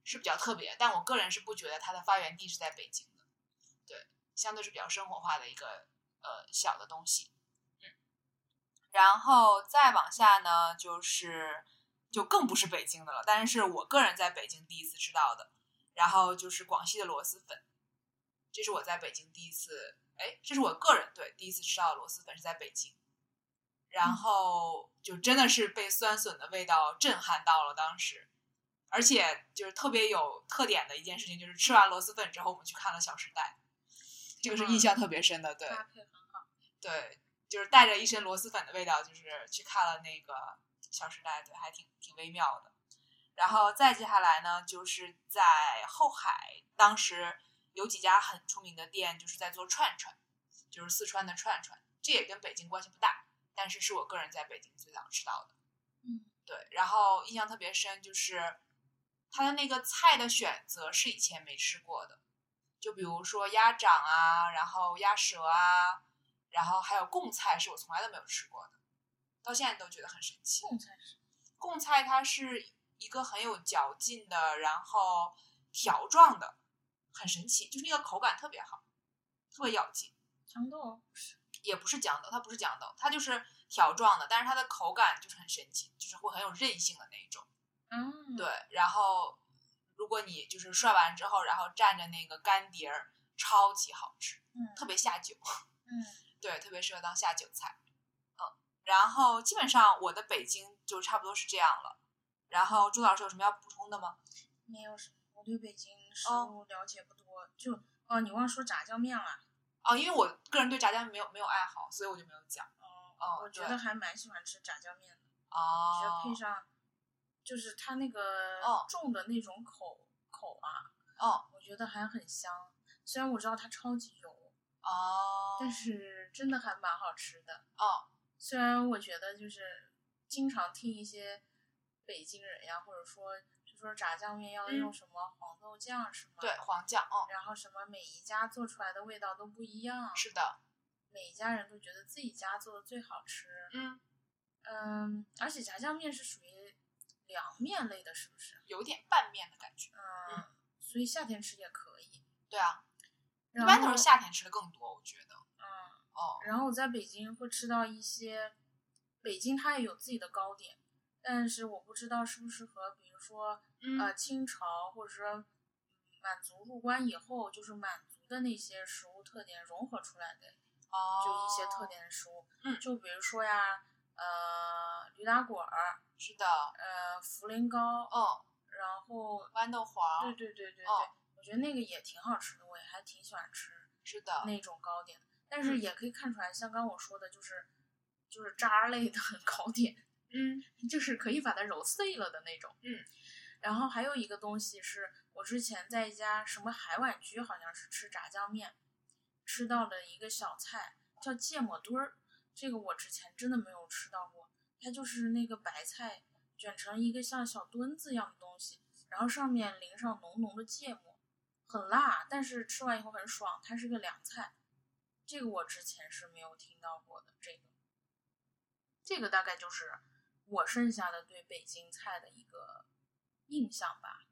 是比较特别，但我个人是不觉得它的发源地是在北京的，对，相对是比较生活化的一个小的东西。然后再往下呢，就更不是北京的了，但是我个人在北京第一次吃到的，然后就是广西的螺蛳粉，这是我在北京第一次，这是我个人第一次吃到的螺蛳粉是在北京，然后就真的是被酸笋的味道震撼到了当时，而且就是特别有特点的一件事情，就是吃完螺蛳粉之后我们去看了《小时代》，这个是印象特别深的，对， 搭配很好， 对，就是带着一身螺蛳粉的味道，就是去看了那个《小时代》，对，还挺微妙的。然后再接下来呢，就是在后海，当时有几家很出名的店，就是在做串串，就是四川的串串，这也跟北京关系不大，但是是我个人在北京最早吃到的。对，然后印象特别深，就是它的那个菜的选择是以前没吃过的，就比如说鸭掌啊，然后鸭舌啊，然后还有贡菜是我从来都没有吃过的，到现在都觉得很神奇。贡菜它是一个很有嚼劲的，然后条状的，很神奇，就是那个口感特别好，特别咬劲。 豇豆也不是豇豆，它不是豇豆，它就是条状的，但是它的口感就是很神奇，就是会很有韧性的那一种。对，然后如果你就是涮完之后，然后蘸着那个干碟儿，超级好吃，特别下酒。对，特别适合当下酒菜。然后基本上我的北京就差不多是这样了。然后朱老师有什么要补充的吗？ 没有什么，我对北京食物了解不多。你忘说炸酱面了。 因为我个人对炸酱面没有爱好，所以我就没有讲。 我觉得还蛮喜欢吃炸酱面的。 觉得配上就是它那个重的那种口啊，我觉得还很香。虽然我知道它超级油，但是真的还蛮好吃的。虽然我觉得就是经常听一些北京人呀，或者说就说炸酱面要用什么黄豆酱是吗？ 对，黄酱。 然后什么每一家做出来的味道都不一样。 是的， 每一家人都觉得自己家做的最好吃。而且炸酱面是属于凉面类的，是不是？ 有点拌面的感觉。 所以夏天吃也可以。 对啊，一般都是夏天吃的更多，我觉得。 然后我在北京会吃到一些，北京它也有自己的糕点，但是我不知道是不是和比如说清朝或者说满族入关以后，就是满族的那些食物特点融合出来的，就一些特点的食物。就比如说呀，驴打滚儿， 是的， 茯苓糕，然后豌豆黄， 对，我觉得那个也挺好吃的，我也还挺喜欢吃。 是的， 那种糕点，但是也可以看出来，像刚我说的，就是渣类的糕点，就是可以把它揉碎了的那种。然后还有一个东西是我之前在一家什么海碗居，好像是吃炸酱面，吃到了一个小菜叫芥末墩儿，这个我之前真的没有吃到过。它就是那个白菜卷成一个像小墩子一样的东西，然后上面淋上浓浓的芥末，很辣，但是吃完以后很爽，它是个凉菜。这个我之前是没有听到过的。这个大概就是我剩下的对北京菜的一个印象吧。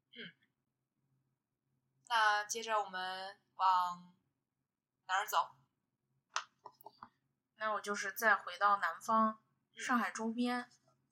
那接着我们往哪儿走？ 那我就是再回到南方，上海周边。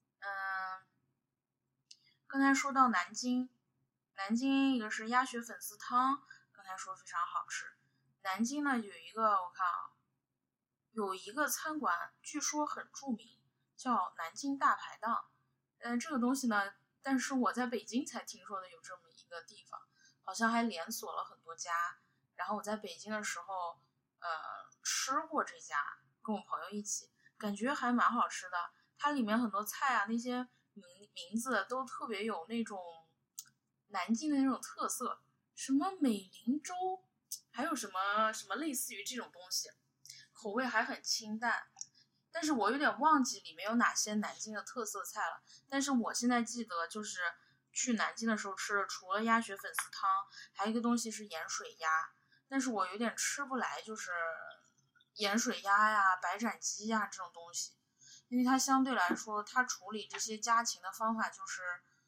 刚才说到南京一个是鸭血粉丝汤，刚才说非常好吃。南京呢有一个，我看有一个餐馆据说很著名，叫南京大排档。这个东西呢，但是我在北京才听说的有这么一个地方，好像还连锁了很多家。然后我在北京的时候吃过这家，跟我朋友一起，感觉还蛮好吃的。它里面很多菜啊，那些名字都特别有那种南京的那种特色，什么美林粥，还有什么类似于这种东西，口味还很清淡。但是我有点忘记里面有哪些南京的特色菜了。但是我现在记得就是去南京的时候吃的，除了鸭血粉丝汤，还有一个东西是盐水鸭，但是我有点吃不来，就是盐水鸭呀、白斩鸡呀这种东西，因为它相对来说，它处理这些家禽的方法就是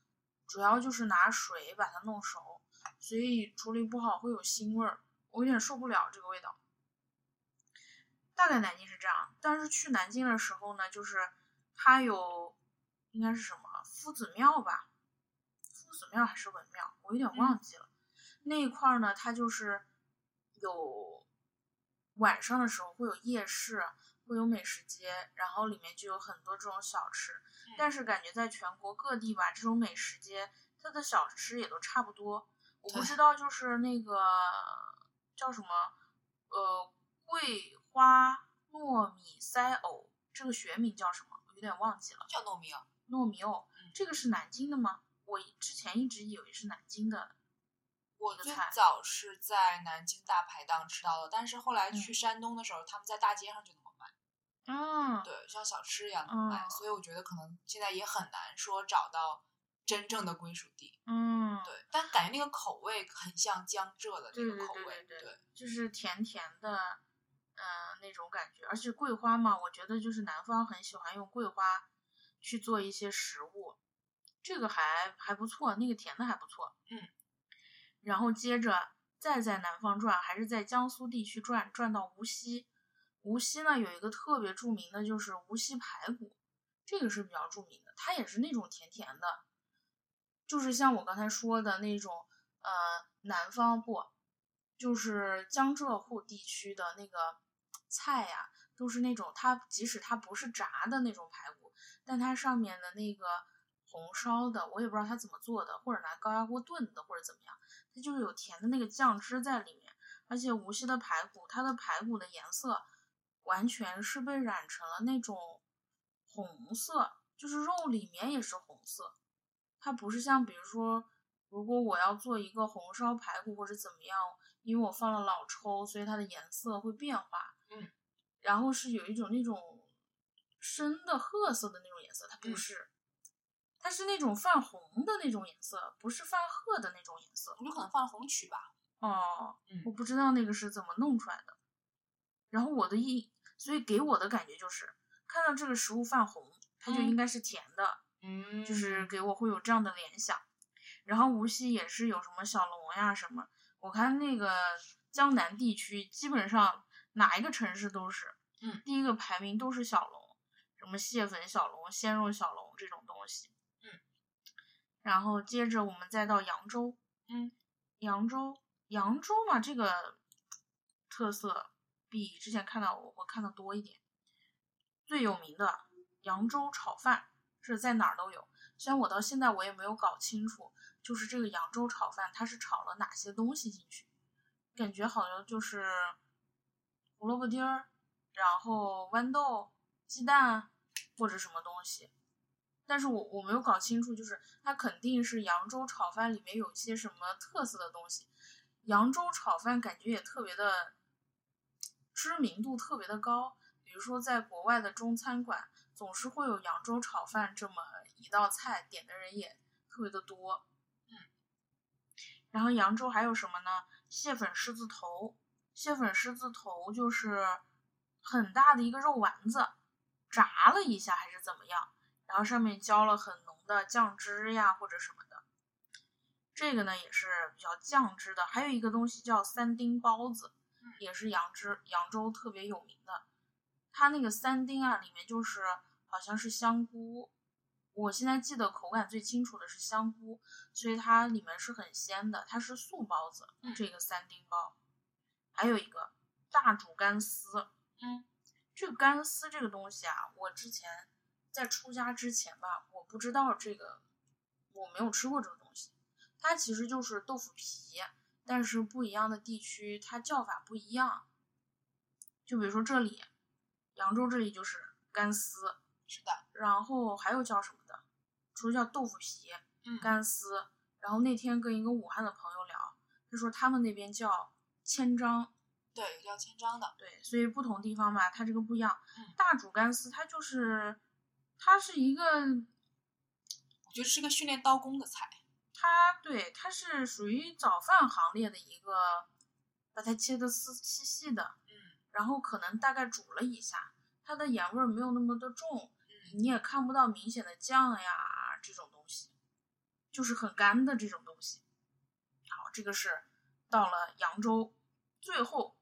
主要就是拿水把它弄熟，所以处理不好会有腥味儿，我有点受不了这个味道。大概南京是这样，但是去南京的时候呢，就是它有应该是什么夫子庙吧，夫子庙还是文庙，我有点忘记了。那一块呢，它就是有晚上的时候会有夜市，会有美食街，然后里面就有很多这种小吃。但是感觉在全国各地吧，这种美食街它的小吃也都差不多。我不知道就是那个叫什么桂花糯米塞藕，这个学名叫什么？我有点忘记了。 叫糯米藕。 糯米藕，这个是南京的吗？我之前一直以为是南京的。 我最早是在南京大排档吃到的，但是后来去山东的时候，他们在大街上就能够卖。对，像小吃一样能卖，所以我觉得可能现在也很难说找到真正的归属地。对，但感觉那个口味很像江浙的那个口味。 对，就是甜甜的，那种感觉。而且桂花嘛，我觉得就是南方很喜欢用桂花去做一些食物，这个还不错，那个甜的还不错。然后接着再在南方转，还是在江苏地区转到无锡。无锡呢有一个特别著名的就是无锡排骨，这个是比较著名的，它也是那种甜甜的，就是像我刚才说的那种南方就是江浙沪地区的那个菜呀，都是那种即使它不是炸的那种排骨，但它上面的那个红烧的，我也不知道它怎么做的，或者拿高压锅炖的，或者怎么样，它就是有甜的那个酱汁在里面。而且无锡的排骨，它的排骨的颜色完全是被染成了那种红色，就是肉里面也是红色。它不是像比如说，如果我要做一个红烧排骨或者怎么样，因为我放了老抽，所以它的颜色会变化。然后是有一种那种深的褐色的那种颜色，它不是。它是那种泛红的那种颜色，不是泛褐的那种颜色。 有可能放红曲吧。 我不知道那个是怎么弄出来的。然后所以给我的感觉就是看到这个食物泛红，它就应该是甜的。就是给我会有这样的联想。然后无锡也是有什么小龙呀什么，我看那个江南地区基本上哪一个城市都是，第一个排名都是小龙，什么蟹粉小龙、鲜肉小龙这种东西。然后接着我们再到扬州。扬州嘛，这个特色比之前我看到多一点。最有名的扬州炒饭是在哪儿都有，虽然我到现在我也没有搞清楚，就是这个扬州炒饭它是炒了哪些东西进去，感觉好像就是胡萝卜丁儿，然后豌豆、鸡蛋或者什么东西。但是我没有搞清楚，就是它肯定是扬州炒饭里面有些什么特色的东西。扬州炒饭感觉也特别的知名度特别的高，比如说在国外的中餐馆总是会有扬州炒饭这么一道菜，点的人也特别的多。然后扬州还有什么呢？蟹粉狮子头。蟹粉狮子头就是很大的一个肉丸子，炸了一下还是怎么样，然后上面浇了很浓的酱汁呀或者什么的，这个呢也是比较酱汁的。还有一个东西叫三丁包子，也是扬州特别有名的。它那个三丁啊，里面就是好像是香菇，我现在记得口感最清楚的是香菇，所以它里面是很鲜的，它是素包子。这个三丁包。还有一个大煮干丝。这个干丝这个东西啊，我之前在出家之前吧，我不知道这个，我没有吃过这个东西。它其实就是豆腐皮，但是不一样的地区它叫法不一样。就比如说这里扬州这里就是干丝， 是的。 然后还有叫什么的，除了叫豆腐皮，干丝。然后那天跟一个武汉的朋友聊，他说他们那边叫千张。 对，有叫千张的。 对，所以不同地方吧，它这个不一样。大煮干丝它是一个， 我觉得是个训练刀工的菜。 它是属于早饭行列的一个，把它切的细细的，然后可能大概煮了一下，它的盐味没有那么的重，你也看不到明显的酱呀这种东西， 就是很干的这种东西。好，这个是到了扬州，最后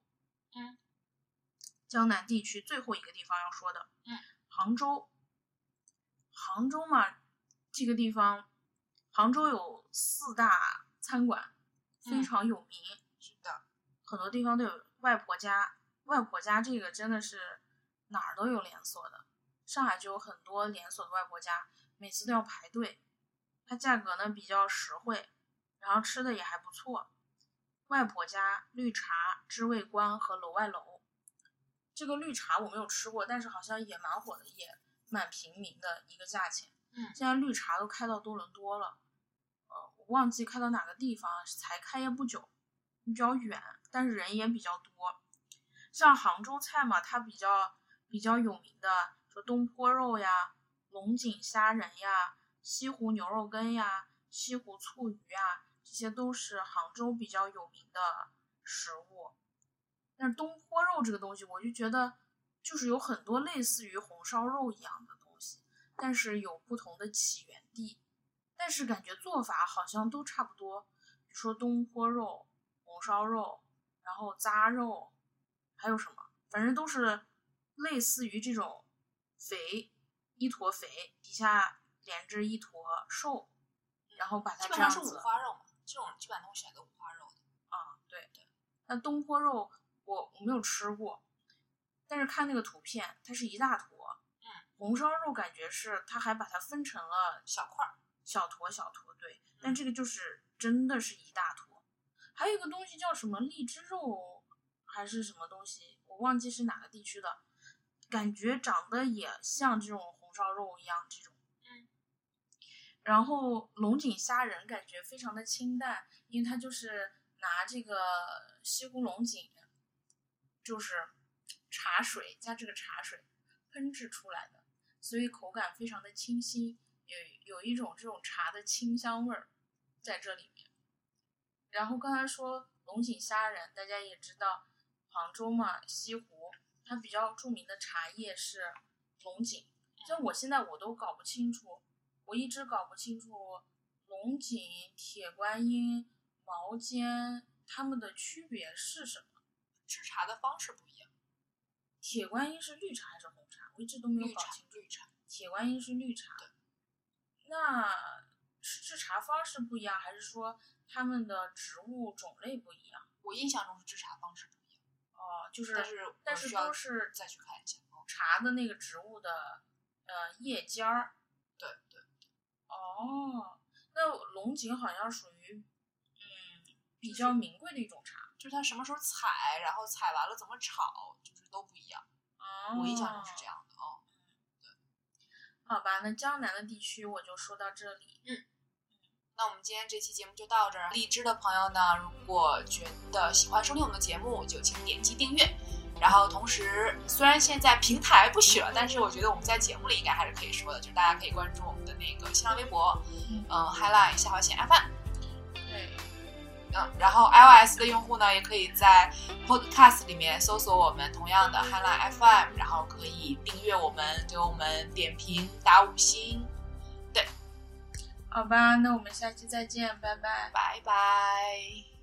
江南地区最后一个地方要说的，杭州。杭州嘛，这个地方，杭州有4大餐馆，非常有名。 是的， 很多地方都有外婆家。外婆家这个真的是哪儿都有连锁的，上海就有很多连锁的外婆家，每次都要排队。它价格呢比较实惠，然后吃的也还不错。外婆家、绿茶、知味观和楼外楼。这个绿茶我没有吃过，但是好像也蛮火的，也蛮平民的一个价钱。现在绿茶都开到多伦多了，我忘记开到哪个地方，才开业不久，比较远，但是人也比较多。像杭州菜嘛，它比较有名的，说东坡肉呀、龙井虾仁呀、西湖牛肉羹呀、西湖醋鱼呀，这些都是杭州比较有名的食物。但是东坡肉这个东西，我就觉得就是有很多类似于红烧肉一样的东西，但是有不同的起源地，但是感觉做法好像都差不多。比如说东坡肉、红烧肉，然后杂肉，还有什么，反正都是类似于这种肥，一坨肥底下连着一坨瘦，然后把它这样子。 基本上是五花肉嘛，这种基本上都选择五花肉的。 对。那东坡肉我没有吃过，但是看那个图片，它是一大坨。红烧肉感觉是它还把它分成了小块， 小坨，对。但这个就是真的是一大坨。还有一个东西叫什么荔枝肉还是什么东西，我忘记是哪个地区的，感觉长得也像这种红烧肉一样这种。然后龙井虾仁感觉非常的清淡，因为它就是拿这个西湖龙井，就是茶水加这个茶水烹制出来的，所以口感非常的清新，有一种这种茶的清香味儿在这里面。然后刚才说龙井虾仁，大家也知道杭州嘛，西湖它比较著名的茶叶是龙井，像我现在我都搞不清楚，我一直搞不清楚龙井、铁观音、毛尖它们的区别是什么。 制茶的方式不一样。 铁观音是绿茶还是红茶？我一直都没有搞清楚。 绿茶。 铁观音是绿茶。 对。 那是制茶方式不一样，还是说它们的植物种类不一样？ 我印象中是制茶方式不一样。 但是都是再去看一下茶的那个植物的叶尖儿。 对。 那龙井好像属于比较名贵的一种茶， 就是它什么时候采，然后采完了怎么炒，就是都不一样。我印象中是这样的。对。 好吧，那江南的地区我就说到这里。 那我们今天这期节目就到这儿。荔枝的朋友呢，如果觉得喜欢收听我们的节目，就请点击订阅。然后同时，虽然现在平台不许了，但是我觉得我们在节目里应该还是可以说的，就是大家可以关注我们的那个新浪微博，highline FM。 对。 然后 iOS 的用户呢，也可以在 Podcast 里面搜索我们同样的 highline FM， 然后可以订阅我们，给我们点评打5星。对。 好吧，那我们下期再见，拜拜。 拜拜。